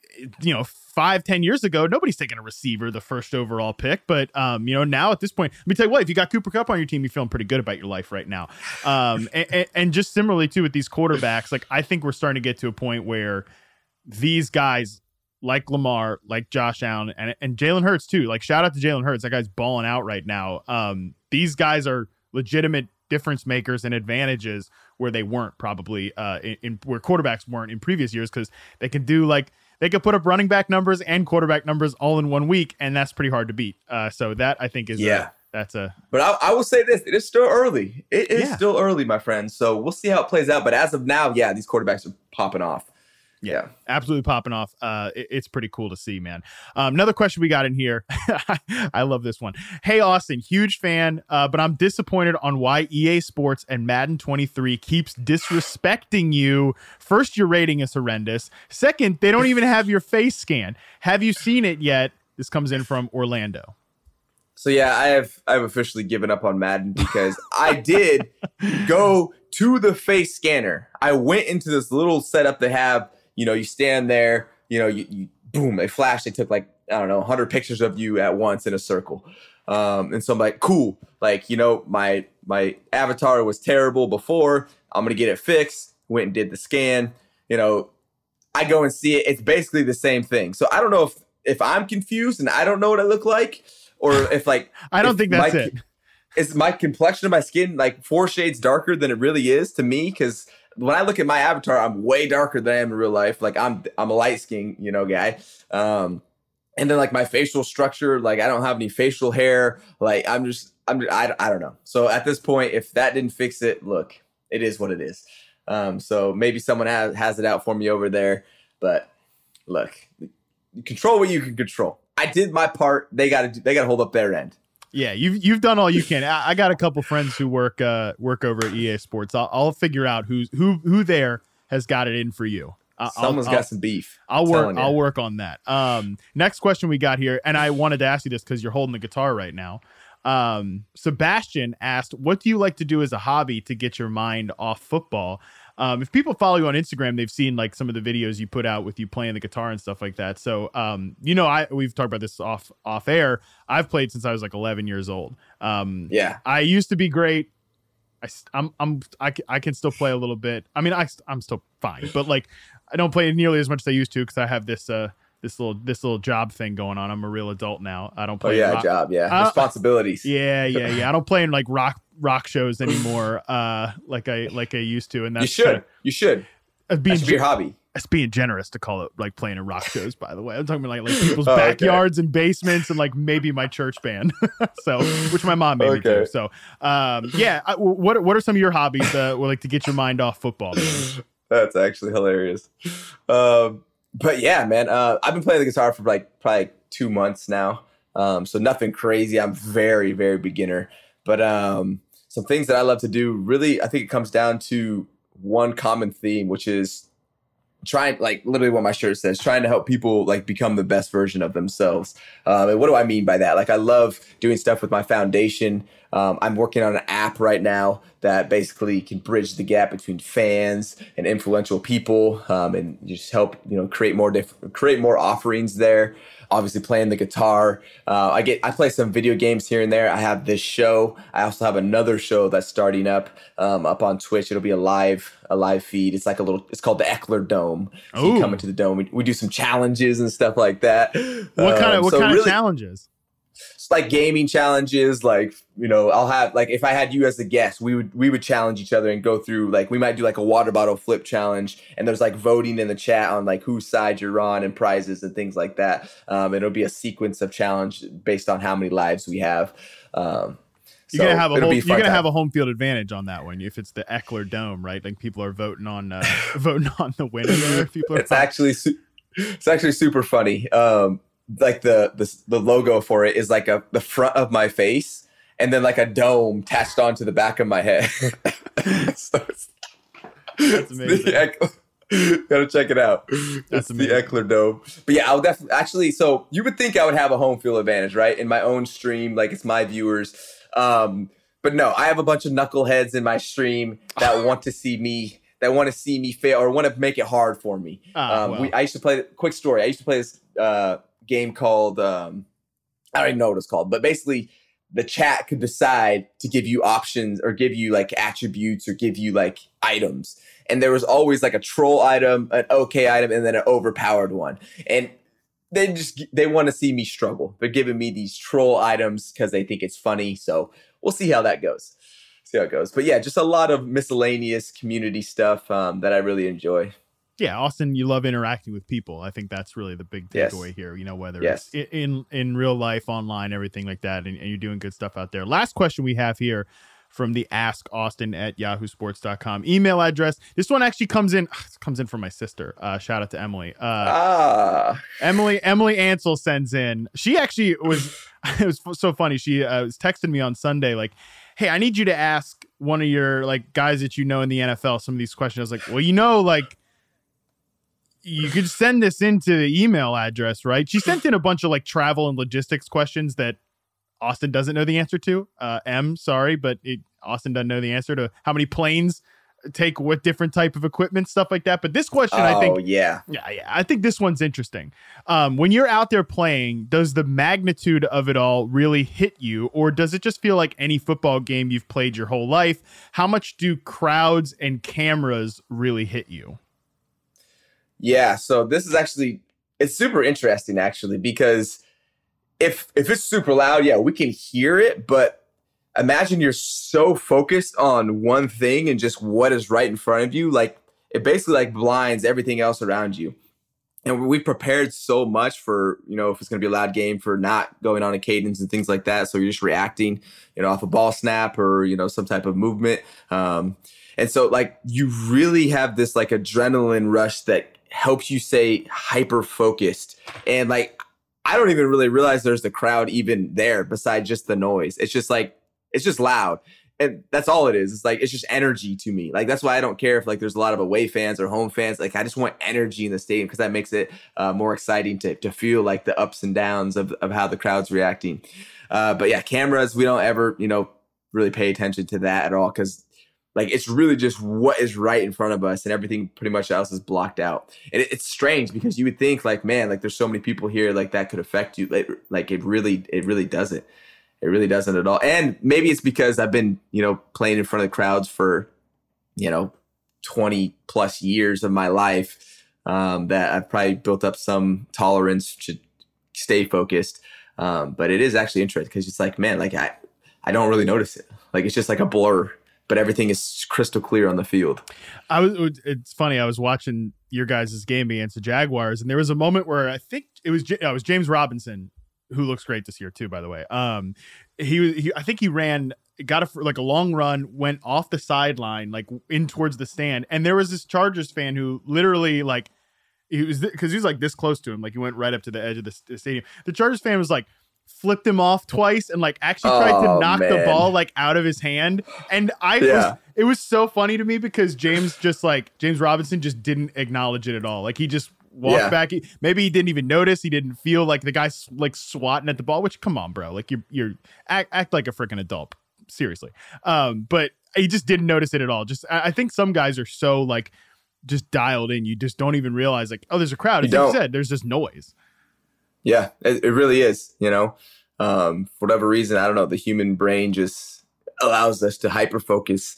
you know, five, ten years ago, nobody's taking a receiver the first overall pick. But, um, you know, now at this point, let me tell you what, if you got Cooper Kupp on your team, you're feeling pretty good about your life right now. Um, and, and just similarly, too, with these quarterbacks, like I think we're starting to get to a point where these guys like Lamar, like Josh Allen, and, and Jalen Hurts, too. Like, shout out to Jalen Hurts. That guy's balling out right now. Um, these guys are legitimate difference makers and advantages where they weren't probably uh, in, in where quarterbacks weren't in previous years, because they can do like they could put up running back numbers and quarterback numbers all in one week, and that's pretty hard to beat. Uh, so that I think is yeah, a, that's a. But I, I will say this: it is still early. It is Yeah. still early, my friends. So we'll see how it plays out. But as of now, yeah, these quarterbacks are popping off. Yeah, absolutely popping off. Uh, it, it's pretty cool to see, man. Um, another question we got in here. I love this one. Hey, Austin, huge fan, uh, but I'm disappointed on why E A Sports and Madden twenty-three keeps disrespecting you. First, your rating is horrendous. Second, they don't even have your face scan. Have you seen it yet? This comes in from Orlando. So yeah, I have I've officially given up on Madden because I did go to the face scanner. I went into this little setup they have. You know, you stand there, you know, you, you boom, they flash. They took like, I don't know, one hundred pictures of you at once in a circle. Um, and so I'm like, cool. Like, you know, my my avatar was terrible before. I'm going to get it fixed. Went and did the scan. You know, I go and see it. It's basically the same thing. So I don't know if, if I'm confused and I don't know what I look like, or if like. I don't think that's my, it. Is my complexion of my skin like four shades darker than it really is to me? Because when I look at my avatar, I'm way darker than I am in real life. Like I'm, I'm a light skin, you know, guy. Um, and then like my facial structure, like I don't have any facial hair. Like I'm just, I'm, I, I don't know. So at this point, if that didn't fix it, look, it is what it is. Um, so maybe someone has has it out for me over there. But look, control what you can control. I did my part. They got to, they got to hold up their end. Yeah, you've you've done all you can. I, I got a couple friends who work uh, work over at E A Sports. I'll, I'll figure out who's who who there has got it in for you. I'll, Someone's I'll, got some beef. I'll work. I'll work on that. Um, next question we got here, and I wanted to ask you this because you're holding the guitar right now. Um, Sebastian asked, "What do you like to do as a hobby to get your mind off football?" Um, if people follow you on Instagram, they've seen like some of the videos you put out with you playing the guitar and stuff like that. So, um, you know, I we've talked about this off off air. I've played since I was like eleven years old. Um, yeah, I used to be great. I, I'm I'm I, I can still play a little bit. I mean, I I'm still fine, but like I don't play nearly as much as I used to because I have this uh this little this little job thing going on. I'm a real adult now. I don't play. Oh yeah, rock, job. Yeah, uh, responsibilities. Yeah, yeah, yeah. I don't play in like rock rock shows anymore. Uh, like I like I used to. And that's you should. Kind of, you should. Uh, being that should be your hobby. That's being generous to call it like playing in rock shows. By the way, I'm talking about like, like people's oh, backyards okay. and basements and like maybe my church band. So, which my mom made okay. me do. So, um, yeah. I, what what are some of your hobbies that were like to get your mind off football? Man? That's actually hilarious. Um, but yeah, man, uh, I've been playing the guitar for like probably two months now. Um, so nothing crazy. I'm very, very beginner. But um, some things that I love to do, really, I think it comes down to one common theme, which is trying, like literally what my shirt says, trying to help people like become the best version of themselves. Um, and what do I mean by that? Like I love doing stuff with my foundation. Um, I'm working on an app right now that basically can bridge the gap between fans and influential people, um, and just help, you know, create more diff- create more offerings there. Obviously playing the guitar. Uh, I get I play some video games here and there. I have this show. I also have another show that's starting up um, up on Twitch. It'll be a live a live feed. It's like a little. It's called the Eckler Dome. So you come into the dome. We, we do some challenges and stuff like that. What kind of um, what so kind really, of challenges? It's like gaming challenges. Like, you know, I'll have like if I had you as a guest, we would we would challenge each other and go through like we might do like a water bottle flip challenge, and there's like voting in the chat on like whose side you're on and prizes and things like that. Um, it'll be a sequence of challenge based on how many lives we have. Um, You're so gonna have a home, you're gonna time. have a home field advantage on that one if it's the Eckler Dome, right? Like people are voting on uh, voting on the winner there. People are it's actually su- it's actually super funny. Um, like the, the the logo for it is like a the front of my face and then like a dome attached onto the back of my head. So it's, That's amazing. The Eckler, gotta check it out. That's it's the Eckler Dome. But yeah, I'll definitely actually. So you would think I would have a home field advantage, right? In my own stream, like it's my viewers. Um, but no, I have a bunch of knuckleheads in my stream that want to see me that want to see me fail or want to make it hard for me. Ah, um, well. we, I used to play, quick story. I used to play this uh, game called, um, I don't even know what it's called, but basically the chat could decide to give you options or give you like attributes or give you like items. And there was always like a troll item, an okay item, and then an overpowered one. And they just, they want to see me struggle. They're giving me these troll items because they think it's funny. So we'll see how that goes. See how it goes. But yeah, just a lot of miscellaneous community stuff um, that I really enjoy. Yeah, Austin, you love interacting with people. I think that's really the big takeaway Yes. here. You know, whether Yes. it's in in real life, online, everything like that, and, and you're doing good stuff out there. Last question we have here from the Ask Austin at yahoo sports dot com email address. This one actually comes in comes in from my sister. Uh, shout out to Emily. Uh, Ah, Emily Emily Ansel sends in. She actually was it was so funny. She uh, was texting me on Sunday like, "Hey, I need you to ask one of your like guys that you know in the N F L some of these questions." I was like, "Well, you know, like you could send this into the email address, right?" She sent in a bunch of like travel and logistics questions that Austin doesn't know the answer to. Uh, M, sorry, but it, Austin doesn't know the answer to how many planes take what different type of equipment, stuff like that. But this question, oh, I think, yeah. yeah, yeah, I think this one's interesting. Um, when you're out there playing, does the magnitude of it all really hit you, or does it just feel like any football game you've played your whole life? How much do crowds and cameras really hit you? Yeah, so this is actually, it's super interesting actually, because if if it's super loud, yeah, we can hear it, but imagine you're so focused on one thing and just what is right in front of you, like it basically like blinds everything else around you. And we prepared so much for, you know, if it's going to be a loud game, for not going on a cadence and things like that. So you're just reacting, you know, off a ball snap or, you know, some type of movement. Um, and so like you really have this like adrenaline rush that helps you stay hyper focused. And like, I don't even really realize there's the crowd even there besides just the noise. It's just like, it's just loud. And that's all it is. It's like, it's just energy to me. Like, that's why I don't care if like there's a lot of away fans or home fans. Like, I just want energy in the stadium because that makes it uh, more exciting to to feel like the ups and downs of, of how the crowd's reacting. Uh, but yeah, cameras, we don't ever, you know, really pay attention to that at all because like it's really just what is right in front of us and everything pretty much else is blocked out. And it, it's strange because you would think like, man, like there's so many people here like that could affect you. Like, like it really, it really doesn't. It really doesn't at all. And maybe it's because I've been, you know, playing in front of the crowds for, you know, twenty plus years of my life um, that I've probably built up some tolerance to stay focused. Um, but it is actually interesting because it's like, man, like I, I don't really notice it. Like it's just like a blur, but everything is crystal clear on the field. I was. It's funny. I was watching your guys' game against the Jaguars, and there was a moment where I think it was it was James Robinson, who looks great this year too, by the way. Um, he was, he, I think he ran, got a, like a long run, went off the sideline, like in towards the stand. And there was this Chargers fan who literally like, he was, th- cause he was like this close to him. Like he went right up to the edge of the, the stadium. The Chargers fan was like, flipped him off twice and like actually tried oh, to knock man. the ball like out of his hand. And I yeah. was, it was so funny to me because James just like, James Robinson just didn't acknowledge it at all. Like he just, walked yeah. back. Maybe he didn't even notice. He didn't feel like the guy's like swatting at the ball, which come on, bro. Like you're, you're act, act like a freaking adult. Seriously. Um, but he just didn't notice it at all. Just, I, I think some guys are so like just dialed in. You just don't even realize like, oh, there's a crowd. As you, you said, there's just noise. Yeah, it, it really is. You know, um, for whatever reason, I don't know. The human brain just allows us to hyper focus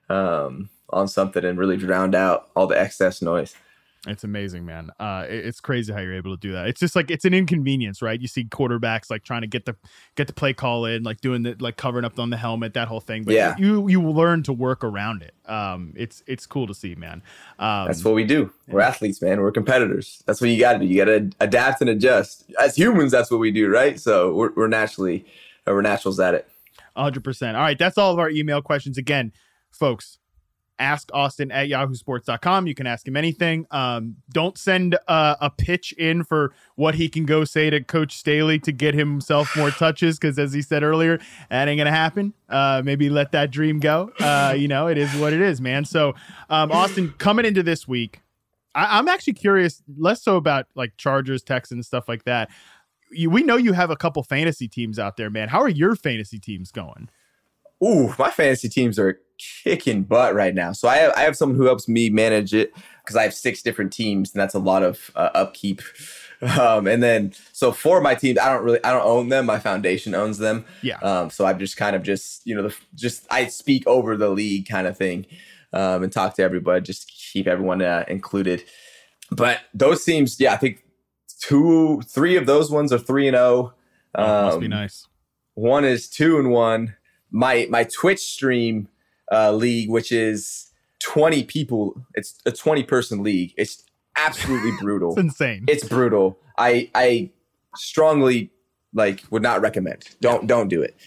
um, on something and really drown out all the excess noise. It's amazing, man. Uh, it, it's crazy how you're able to do that. It's just like it's an inconvenience, right? You see quarterbacks like trying to get the get the play call in, like doing the like covering up on the helmet, that whole thing. But yeah. you you learn to work around it. Um, it's it's cool to see, man. Um, That's what we do. We're yeah. athletes, man. We're competitors. That's what you got to do. You got to adapt and adjust. As humans, that's what we do, right? So we're we're naturally uh, we're naturals at it. one hundred percent. All right, that's all of our email questions. Again, folks. Ask Austin at yahoo sports dot com. You can ask him anything. Um, don't send uh, a pitch in for what he can go say to Coach Staley to get himself more touches, because as he said earlier, that ain't going to happen. Uh, maybe let that dream go. Uh, you know, it is what it is, man. So, um, Austin, coming into this week, I- I'm actually curious, less so about like Chargers, Texans, stuff like that. You, we know you have a couple fantasy teams out there, man. How are your fantasy teams going? Ooh, my fantasy teams are kicking butt right now. So I have I have someone who helps me manage it because I have six different teams, and that's a lot of uh, upkeep. Um, and then so for my teams, I don't really I don't own them. My foundation owns them. Yeah. Um, so I'm just kind of just you know the, just I speak over the league kind of thing, um, and talk to everybody, just keep everyone uh, included. But those teams, yeah, I think two, three of those ones are three and zero. Um, um, must be nice. One is two and one. My my Twitch stream uh, league, which is twenty people, it's a twenty person league. It's absolutely brutal. It's insane. It's brutal. I I strongly like would not recommend. Don't don't do it.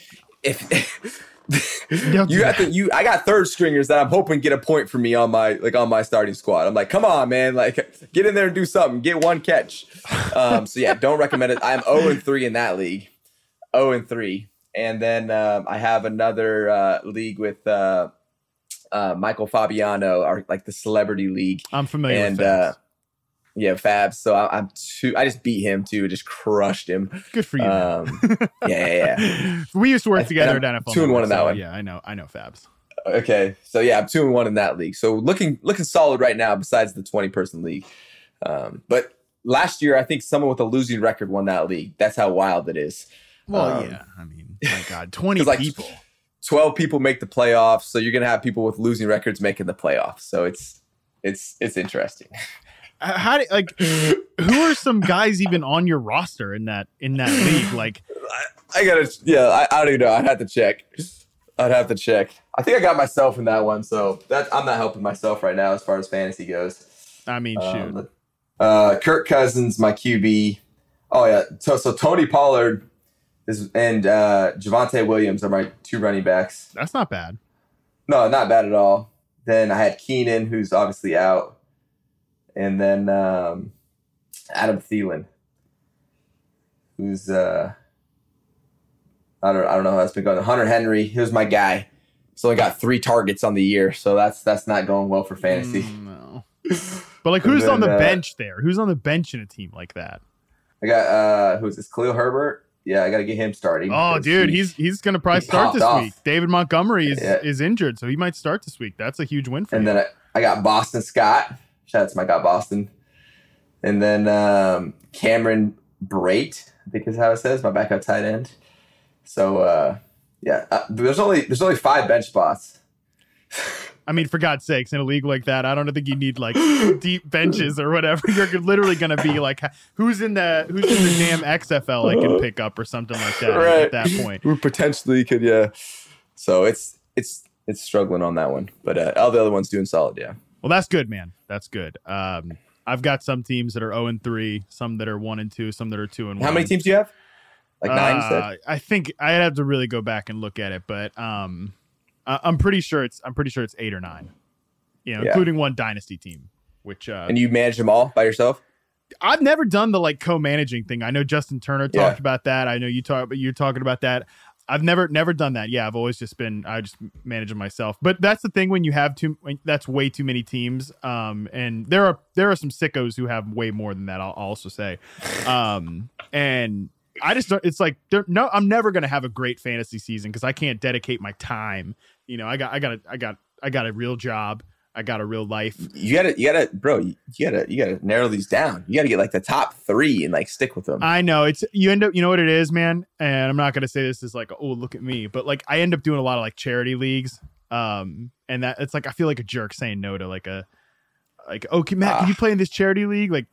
If Don't you do got that. the, you I got third stringers that I'm hoping get a point for me on my like on my starting squad. I'm like, come on, man, like get in there and do something. Get one catch. Um, so yeah, don't recommend it. I'm zero and three in that league. zero and three. And then um, I have another uh, league with uh, uh, Michael Fabiano, our like the celebrity league. I'm familiar and with that. uh, yeah, Fabs. So I, I'm two. I just beat him too. Just crushed him. Good for you. Um, yeah, yeah, yeah. We used to work together And at I'm N F L. two and one in that so, one. Yeah, I know. I know Fabs. Okay, so yeah, I'm two and one in that league. So looking looking solid right now. Besides the twenty person league, um, but last year I think someone with a losing record won that league. That's how wild it is. Well, Um, yeah. I mean, my God, twenty 'cause, like, people. twelve people make the playoffs, so you're gonna have people with losing records making the playoffs. So it's it's it's interesting. How do like who are some guys even on your roster in that in that league? Like, I gotta, yeah, I, I don't even know. I'd have to check. I'd have to check. I think I got myself in that one, so that I'm not helping myself right now as far as fantasy goes. I mean, shoot. Um, uh, Kirk Cousins, my Q B. Oh yeah, so, so Tony Pollard is and uh, Javonte Williams are my two running backs. That's not bad. No, not bad at all. Then I had Keenan, who's obviously out, and then um, Adam Thielen, who's uh, I don't I don't know how that's been going. Hunter Henry, he was my guy. He's only got three targets on the year, so that's that's not going well for fantasy. Mm, no. But like, who's And on the then, uh, bench there? Who's on the bench in a team like that? I got uh, who's this? Khalil Herbert. Yeah, I got to get him starting. Oh, because dude, he- he's he's gonna probably he start popped this off. week. David Montgomery is Yeah. is injured, so he might start this week. That's a huge win for And you. then I, I got Boston Scott. Shout out to my guy Boston. And then um, Cameron Brate, I think is how it says, my backup tight end. So uh, yeah, uh, there's only there's only five bench spots. I mean, for God's sakes, in a league like that, I don't think you need like deep benches or whatever. You're literally going to be like, who's in the who's in the damn X F L I can pick up or something like that Right. at that point. Who potentially could, yeah. So it's it's it's struggling on that one, but uh, all the other ones doing solid, yeah. Well, that's good, man. That's good. Um, I've got some teams that are zero and three, some that are one and two, some that are two and one. How many teams do you have? Like nine, you said? Uh, I think I'd have to really go back and look at it, but um, I- I'm pretty sure it's I'm pretty sure it's eight or nine. You know, Yeah. including one dynasty team, which uh, And you manage them all by yourself? I've never done the like co-managing thing. I know Justin Turner Yeah. talked about that. I know you talk, but you're talking about that. I've never never done that. Yeah, I've always just been I just manage them myself. But that's the thing when you have too when, that's way too many teams. Um, and there are there are some sickos who have way more than that. I'll, I'll also say, um, and I just don't. It's like there- no, I'm never gonna have a great fantasy season because I can't dedicate my time. You know, I got I got a, I got I got a real job. I got a real life. You gotta, you gotta, bro. You gotta, you gotta narrow these down. You gotta get like the top three and like stick with them. I know it's you end up you know what it is, man. And I'm not gonna say this is like, oh, look at me, but like I end up doing a lot of like charity leagues. Um, and that it's like I feel like a jerk saying no to like a like, okay, Matt, can you play in this charity league? Like,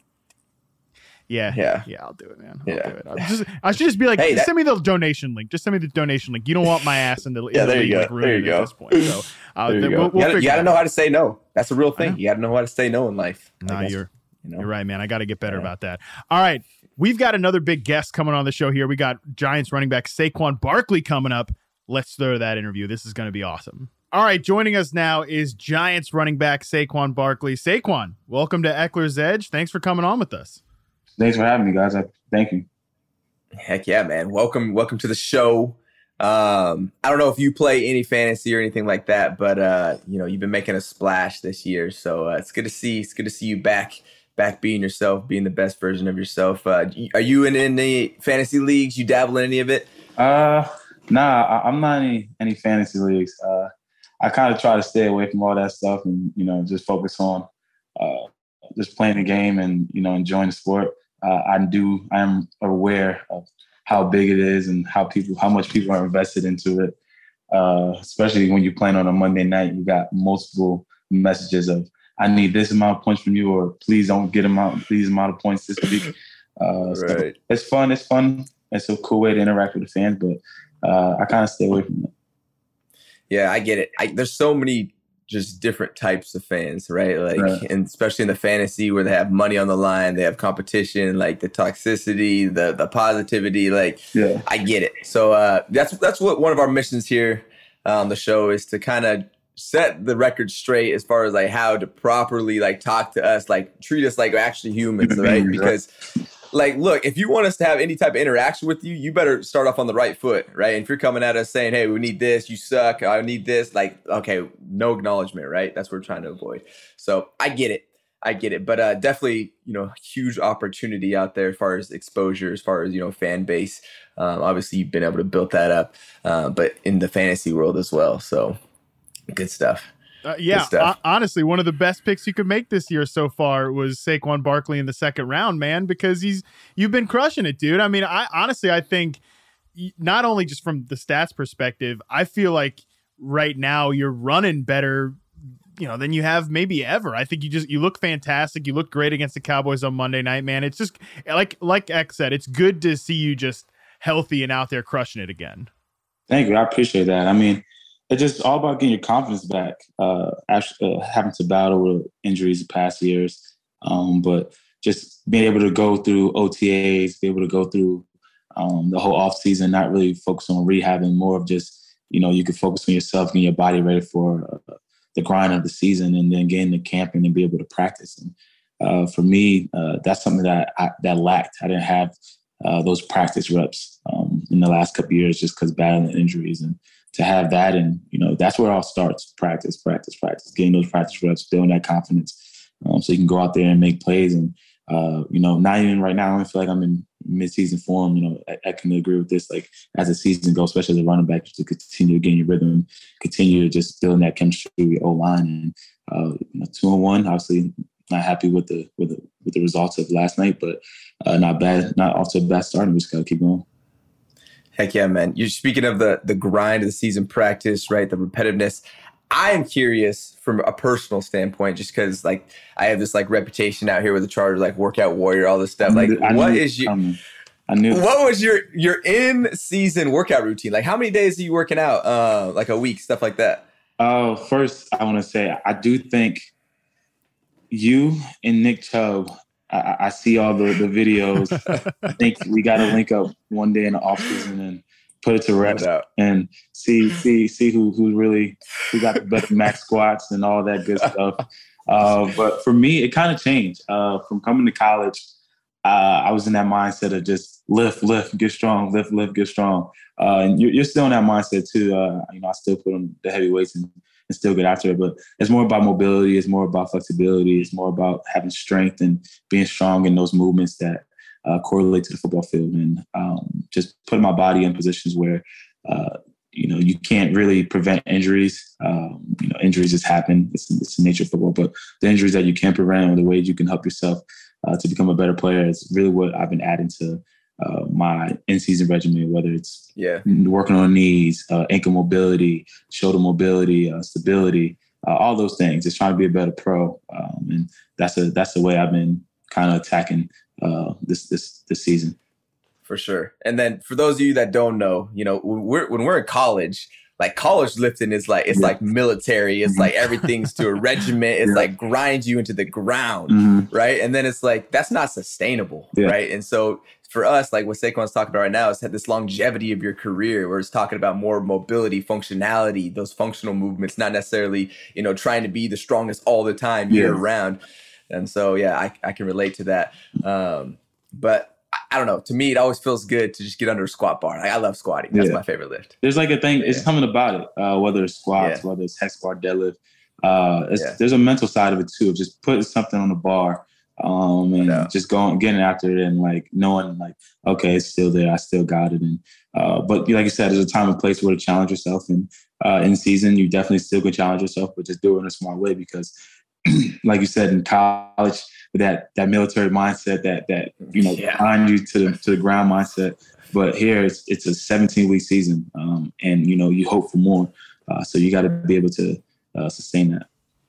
yeah, Yeah. yeah, I'll do it, man. I'll Yeah. do it. I'll just I should just be like, Hey, that- send me the donation link. Just send me the donation link. You don't want my ass in the in Yeah, the there you league, go. like, There ruining you it at go. this point. So uh, There you then go. we'll, we'll you, gotta, figure you gotta it know out. how to say no. That's a real I thing. know. You gotta know how to say no in life. I No, guess, you're you know? You're right, man. I got to get better Yeah. about that. All right. We've got another big guest coming on the show here. We got Giants running back Saquon Barkley coming up. Let's throw that interview. This is going to be awesome. All right. Joining us now is Giants running back Saquon Barkley. Saquon, welcome to Eckler's Edge. Thanks for coming on with us. Thanks for having me, guys. I, thank you. Heck yeah, man. Welcome, welcome to the show. Um, I don't know if you play any fantasy or anything like that, but uh, you know, you've been making a splash this year. So uh, it's good to see. It's good to see you back, back being yourself, being the best version of yourself. Uh, are you in any fantasy leagues? You dabble in any of it? Uh, nah, I, I'm not in any, any fantasy leagues. Uh, I kind of try to stay away from all that stuff and, you know, just focus on uh, just playing the game and, you know, enjoying the sport. Uh, I do, I am aware of how big it is and how people, how much people are invested into it. Uh, especially when you're playing on a Monday night, you got multiple messages of, I need this amount of points from you, or please don't get amount, these amount of points this week. Uh, so right. It's fun. It's fun. It's a cool way to interact with the fans, but uh, I kind of stay away from it. Yeah, I get it. I, there's so many just different types of fans, right? Like, right. And especially in the fantasy where they have money on the line, they have competition, like the toxicity, the the positivity. Like, yeah. I get it. So uh, that's that's what one of our missions here on the show is to kind of set the record straight as far as like how to properly like talk to us, like treat us like actually humans, right? Because like, look, if you want us to have any type of interaction with you, you better start off on the right foot, right? And if you're coming at us saying, hey, we need this, you suck, I need this, like, okay, no acknowledgement, right? That's what we're trying to avoid. So I get it. I get it. But uh, definitely, you know, huge opportunity out there as far as exposure, as far as, you know, fan base. Um, obviously, you've been able to build that up, uh, but in the fantasy world as well. So good stuff. Uh, yeah, uh, honestly, one of the best picks you could make this year so far was Saquon Barkley in the second round, man, because he's you've been crushing it, dude. I mean, I honestly, I think not only just from the stats perspective, I feel like right now you're running better, you know, than you have maybe ever. I think you just you look fantastic. You look great against the Cowboys on Monday night, man. It's just like like X said, it's good to see you just healthy and out there crushing it again. Thank you. I appreciate that. I mean, it's just all about getting your confidence back, uh, actually, uh, having to battle with injuries the past years. Um, but just being able to go through O T As, be able to go through um, the whole offseason, not really focus on rehabbing, more of just, you know, you can focus on yourself, getting your body ready for uh, the grind of the season, and then getting to camping and be able to practice. And uh, for me, uh, that's something that I, that lacked. I didn't have uh, those practice reps um, in the last couple of years just because battling injuries. And to have that, and, you know, that's where it all starts. Practice, practice, practice, getting those practice reps, building that confidence um, so you can go out there and make plays. And, uh, you know, not even right now, I don't feel like I'm in mid-season form. You know, I, I can agree with this. Like, as the season goes, especially as a running back, to continue to gain your rhythm, continue to just building that chemistry with your O-line. And, uh, you know, two and one, obviously not happy with the, with the, with the results of last night, but uh, not bad, not off to a bad start. And we just got to keep going. Heck yeah, man. You're speaking of the the grind of the season practice, right? The repetitiveness. I am curious from a personal standpoint, just because like I have this like reputation out here with the Chargers, like workout warrior, all this stuff. Like, I what knew, is your um, I knew what was your your in season workout routine? Like, how many days are you working out? Uh, like a week, stuff like that. Uh, first, I want to say I do think you and Nick Chubb. I, I see all the, the videos. I think we got to link up one day in the offseason and put it to rest and see see see who who really who got the better max squats and all that good stuff. Uh, but for me, it kind of changed. Uh, from coming to college, uh, I was in that mindset of just lift, lift, get strong, lift, lift, get strong. Uh, and you're, you're still in that mindset too. Uh, you know, I still put on the heavy weights and, and still get after it. But it's more about mobility. It's more about flexibility. It's more about having strength and being strong in those movements that uh, correlate to the football field. And um, just putting my body in positions where, uh, you know, you can't really prevent injuries. Um, you know, injuries just happen. It's, it's the nature of football. But the injuries that you can prevent or the ways you can help yourself uh, to become a better player is really what I've been adding to uh, my in-season regimen, whether it's yeah. working on knees, uh, ankle mobility, shoulder mobility, uh, stability, uh, all those things. Just trying to be a better pro. Um, and that's a that's the way I've been kind of attacking uh, this this this season. For sure. And then for those of you that don't know, you know, when we're when we're in college, like college lifting is like it's yeah. like military. It's mm-hmm. like everything's to a regiment. It's yeah. like grind you into the ground, mm-hmm. right? And then it's like that's not sustainable, yeah. right? And so for us, like what Saquon's talking about right now, is this longevity of your career, where it's talking about more mobility, functionality, those functional movements, not necessarily, you know, trying to be the strongest all the time year yeah. round. And so, yeah, I, I can relate to that. Um, but I don't know. To me, it always feels good to just get under a squat bar. Like, I love squatting. That's yeah. my favorite lift. There's like a thing. Yeah. It's something about it, uh, whether it's squats, yeah. whether it's hex bar, deadlift. Uh, it's, yeah. There's a mental side of it too. Just putting something on the bar um, and yeah. just going, getting after it, and like knowing like, okay, it's still there. I still got it. And uh, but like you said, there's a time and place where to challenge yourself. And uh, in season, you definitely still can challenge yourself, but just do it in a smart way because, like you said, in college, with that that military mindset, that that you know, Yeah. behind you to the to the ground mindset. But here, it's it's a seventeen week season, um, and you know you hope for more. Uh, so you got to be able to uh, sustain that.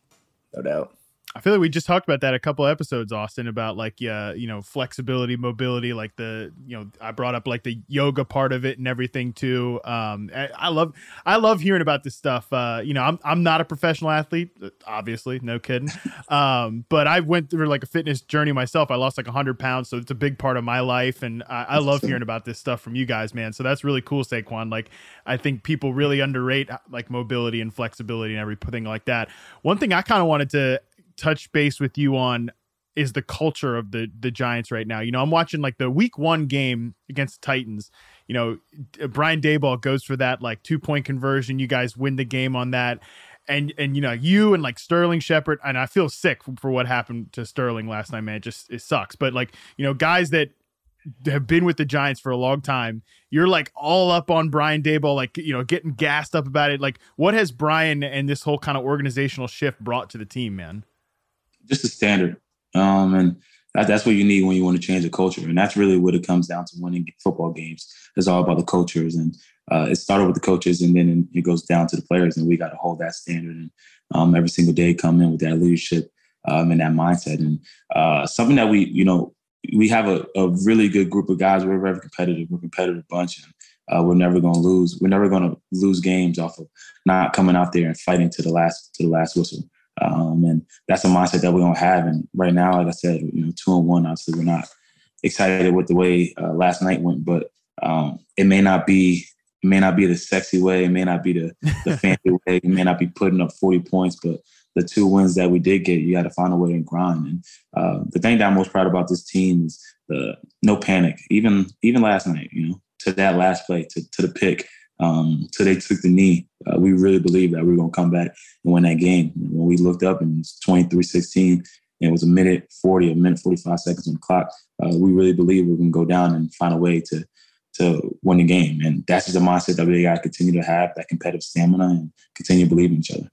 No doubt. I feel like we just talked about that a couple episodes, Austin, about like, yeah, you know, flexibility, mobility, like the, you know, I brought up like the yoga part of it and everything too. Um, I, I love, I love hearing about this stuff. Uh, you know, I'm, I'm not a professional athlete, obviously, no kidding. Um, but I went through like a fitness journey myself. I lost like a hundred pounds. So it's a big part of my life. And I, I love hearing about this stuff from you guys, man. So that's really cool, Saquon. Like, I think people really underrate like mobility and flexibility and everything like that. One thing I kind of wanted to touch base with you on is the culture of the the Giants right now. You know, I'm watching like the week one game against the Titans. You know, Brian Daboll goes for that like two point conversion. You guys win the game on that. And, and, you know, you and like Sterling Shepard, and I feel sick for, for what happened to Sterling last night, man. It just, it sucks. But like, you know, guys that have been with the Giants for a long time, you're like all up on Brian Daboll, like, you know, getting gassed up about it. Like, what has Brian and this whole kind of organizational shift brought to the team, man? Just a standard. Um, and that, that's what you need when you want to change the culture. And that's really what it comes down to winning football games. It's all about the cultures. And uh, it started with the coaches and then it goes down to the players. And we got to hold that standard. And um, every single day come in with that leadership um, and that mindset. And uh, something that we, you know, we have a, a really good group of guys. We're very competitive. We're a competitive bunch. And uh, we're never going to lose. We're never going to lose games off of not coming out there and fighting to the last, to the last whistle. Um, and that's a mindset that we don't have. And right now, like I said, you know, two and one, obviously we're not excited with the way uh, last night went, but um, it may not be, it may not be the sexy way. It may not be the, the fancy way. It may not be putting up forty points, but the two wins that we did get, you got to find a way to grind. And uh, the thing that I'm most proud about this team is the no panic. Even, even last night, you know, to that last play, to, to the pick, um, till they took the knee, uh, we really believed that we were going to come back and win that game. When we looked up and it's twenty-three sixteen, and it was a minute forty, a minute forty-five seconds on the clock, uh, we really believed we were going to go down and find a way to to win the game. And that's just a mindset that we got to continue to have, that competitive stamina, and continue to believe in each other.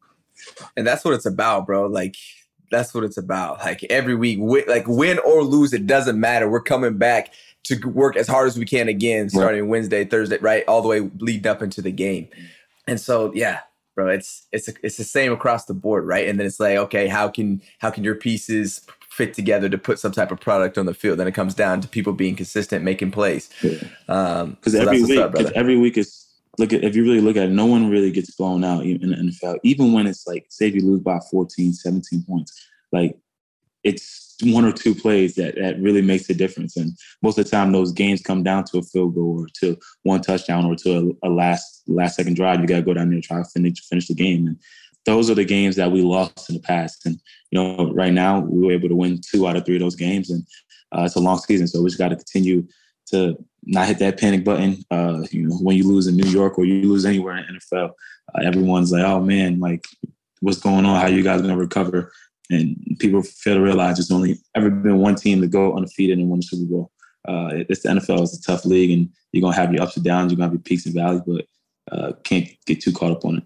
And that's what it's about, bro. Like, that's what it's about. Like, every week, wi- like win or lose, it doesn't matter. We're coming back to work as hard as we can again, starting right. Wednesday, Thursday, right, all the way leading up into the game. And so, yeah, bro, it's it's it's the same across the board, right? And then it's like, okay, how can how can your pieces fit together to put some type of product on the field? Then it comes down to people being consistent, making plays. Because um, so every week, up, every week is look at if you really look at it, no one really gets blown out in the N F L, even when it's like, say if you lose by fourteen, seventeen points, like it's one or two plays that, that really makes a difference. And most of the time those games come down to a field goal or to one touchdown or to a, a last last second drive. You got to go down there and try to finish, finish the game. And those are the games that we lost in the past. And, you know, right now we were able to win two out of three of those games. And uh, it's a long season. So we just got to continue to not hit that panic button. Uh, you know, when you lose in New York or you lose anywhere in the N F L, uh, everyone's like, oh man, like what's going on? How you guys going to recover? And people fail to realize there's only ever been one team to go undefeated and win the Super Bowl. Uh, it's the N F L. It's a tough league, and you're going to have your ups and downs. You're going to have your peaks and valleys, but uh, can't get too caught up on it.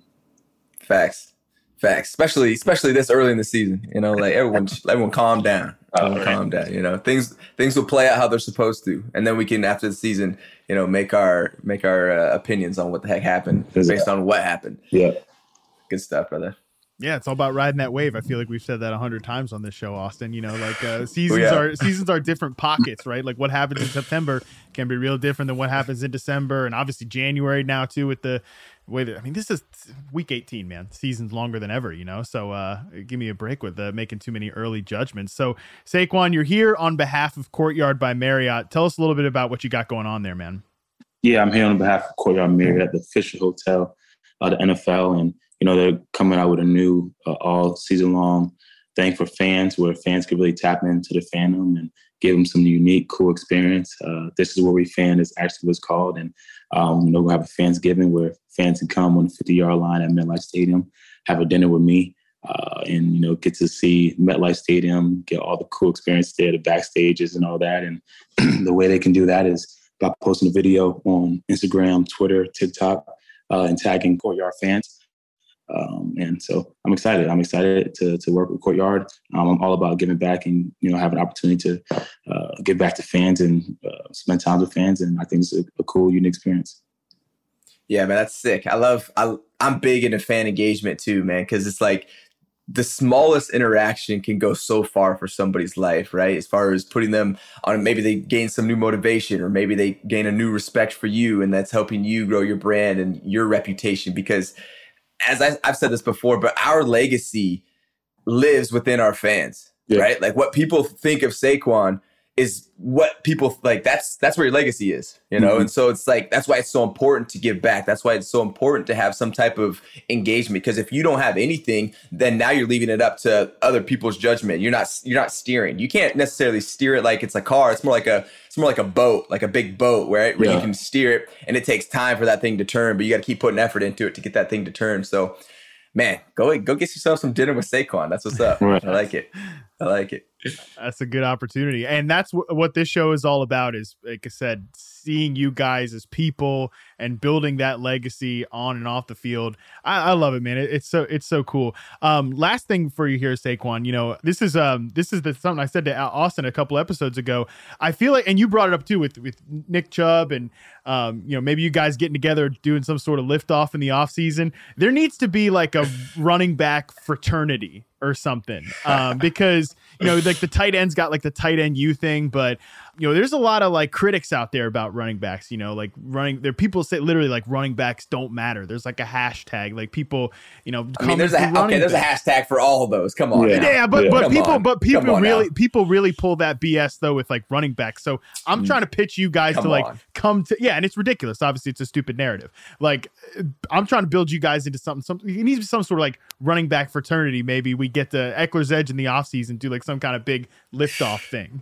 Facts. Facts. Especially especially this early in the season. You know, like everyone everyone calm down. Everyone right. calm down. You know, things things will play out how they're supposed to. And then we can, after the season, you know, make our make our uh, opinions on what the heck happened based on what happened. Yeah. Good stuff, brother. Yeah, it's all about riding that wave. I feel like we've said that a hundred times on this show, Austin. You know, like uh, seasons yeah. are seasons are different pockets, right? Like what happens in September can be real different than what happens in December, and obviously January now too. With the way that I mean, this is week eighteen, man. Season's longer than ever, you know. So uh, give me a break with uh, making too many early judgments. So Saquon, you're here on behalf of Courtyard by Marriott. Tell us a little bit about what you got going on there, man. Yeah, I'm here on behalf of Courtyard Marriott, the official hotel of the N F L, and you know, they're coming out with a new uh, all season long thing for fans where fans can really tap into the fandom and give them some unique, cool experience. Uh, this is where we fan is actually what's called. And, um, you know, we'll have a Fansgiving where fans can come on the fifty-yard line at MetLife Stadium, have a dinner with me, uh, and, you know, get to see MetLife Stadium, get all the cool experience there, the backstages and all that. And the way they can do that is by posting a video on Instagram, Twitter, TikTok, uh, and tagging Courtyard fans. Um, and so I'm excited. I'm excited to to work with Courtyard. Um, I'm all about giving back and, you know, have an opportunity to uh, give back to fans and uh, spend time with fans. And I think it's a, a cool, unique experience. Yeah, man, that's sick. I love, I, I'm big into fan engagement too, man, because it's like the smallest interaction can go so far for somebody's life, right? As far as putting them on, maybe they gain some new motivation, or maybe they gain a new respect for you, and that's helping you grow your brand and your reputation. Because as I, I've said this before, but our legacy lives within our fans, yeah. right? Like what people think of Saquon is what people like. That's that's where your legacy is, you know. Mm-hmm. And so it's like, that's why it's so important to give back. That's why it's so important to have some type of engagement. Because if you don't have anything, then now you're leaving it up to other people's judgment. You're not you're not steering. You can't necessarily steer it like it's a car. It's more like a it's more like a boat, like a big boat, right? Where yeah. you can steer it, and it takes time for that thing to turn, but you got to keep putting effort into it to get that thing to turn. So, man, go go get yourself some dinner with Saquon. That's what's up. Right. I like it. I like it. That's a good opportunity. And that's w- what this show is all about, is, like I said, seeing you guys as people and building that legacy on and off the field. I, I love it, man. It, it's so it's so cool. Um, last thing for you here, Saquon, you know, this is um this is the something I said to Austin a couple episodes ago. I feel like, and you brought it up too with, with Nick Chubb and um, you know, maybe you guys getting together, doing some sort of liftoff in the off season. There needs to be like a running back fraternity or something, um, because, you know, like the tight end's got like the tight end you thing, but, you know, there's a lot of like critics out there about running backs, you know, like running there. People say literally like running backs don't matter. There's like a hashtag, like people, you know, I mean, there's a, okay, there's backs. a hashtag for all of those. Come on. Yeah. Now. Yeah. But, yeah. but Come people, on. but people really, now. people really pull that B S though with like running backs. So I'm mm. trying to pitch you guys come to like on. come to, yeah. And it's ridiculous. Obviously it's a stupid narrative. Like I'm trying to build you guys into something, something, it needs to be some sort of like running back fraternity. Maybe we get to Eckler's Edge in the offseason, do like some kind of big liftoff thing.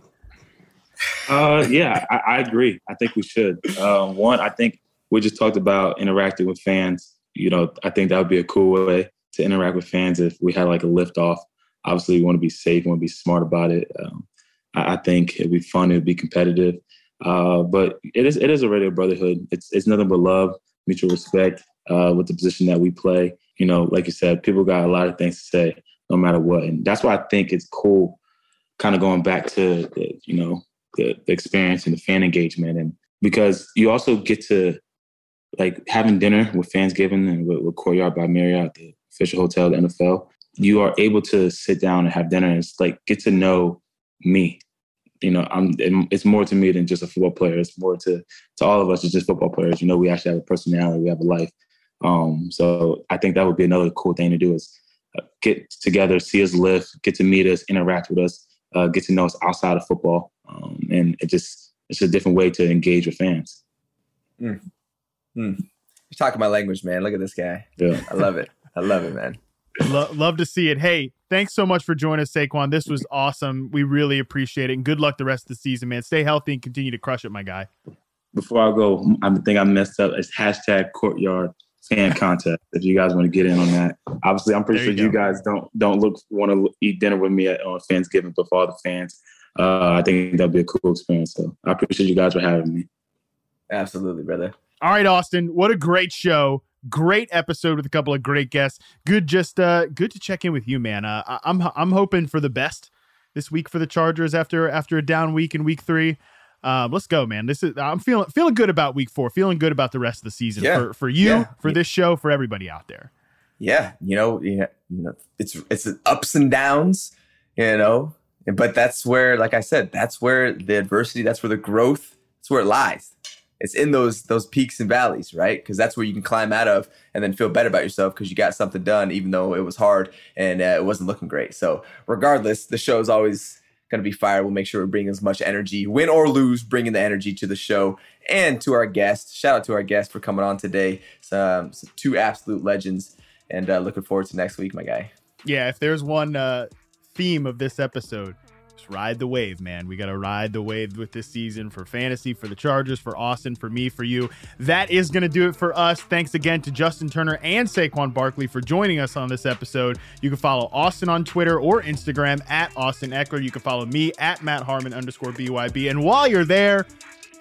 Uh, yeah, I, I agree. I think we should. Um, one, I think we just talked about interacting with fans. You know, I think that would be a cool way to interact with fans if we had like a lift off. Obviously, we want to be safe, we want to be smart about it. Um, I, I think it'd be fun, it'd be competitive. Uh, but it is it is already a brotherhood. It's it's nothing but love, mutual respect uh, with the position that we play. You know, like you said, people got a lot of things to say no matter what. And that's why I think it's cool kind of going back to, the, you know, the, the experience and the fan engagement. And because you also get to like having dinner with Fansgiving and with, with Courtyard by Marriott, the official hotel of the N F L, you are able to sit down and have dinner and it's like get to know me. You know, I'm, it's more to me than just a football player. It's more to, to all of us, it's just football players. You know, we actually have a personality, we have a life. Um, so I think that would be another cool thing to do is uh, get together, see us live, get to meet us, interact with us, uh, get to know us outside of football. Um, and it just, it's a different way to engage with fans. Mm. Mm. You're talking my language, man. Look at this guy. Yeah. I love it. I love it, man. Lo- love to see it. Hey, thanks so much for joining us, Saquon. This was awesome. We really appreciate it. And good luck the rest of the season, man. Stay healthy and continue to crush it, my guy. Before I go, I think I messed up. It's hashtag Courtyard fan contest. If you guys want to get in on that, obviously, I'm pretty there sure you, you guys don't don't look want to eat dinner with me at on Fansgiving, but for all the fans, uh, I think that'd be a cool experience. So I appreciate you guys for having me. Absolutely, brother. All right, Austin. What a great show. Great episode with a couple of great guests. Good, just uh, good to check in with you, man. Uh, I, I'm I'm hoping for the best this week for the Chargers after after a down week in week three. Um, let's go, man. This is I'm feeling feeling good about week four. Feeling good about the rest of the season yeah. for for you, yeah. for this show, for everybody out there. Yeah, you know, yeah, you know, it's it's ups and downs, you know, but that's where, like I said, that's where the adversity, that's where the growth, that's where it lies. It's in those those peaks and valleys, right? Because that's where you can climb out of and then feel better about yourself because you got something done, even though it was hard and uh, it wasn't looking great. So regardless, the show is always going to be fire. We'll make sure we bring as much energy, win or lose, bringing the energy to the show and to our guests. Shout out to our guests for coming on today. Some, some two absolute legends, and uh, looking forward to next week, my guy. Yeah, if there's one uh, theme of this episode, just ride the wave, man. We got to ride the wave with this season for fantasy, for the Chargers, for Austin, for me, for you. That is going to do it for us. Thanks again to Justin Turner and Saquon Barkley for joining us on this episode. You can follow Austin on Twitter or Instagram at Austin Eckler. You can follow me at Matt Harmon underscore B Y B. And while you're there,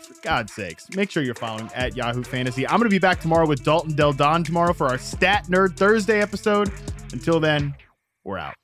for God's sakes, make sure you're following at Yahoo Fantasy. I'm going to be back tomorrow with Dalton Del Don tomorrow for our Stat Nerd Thursday episode. Until then, we're out.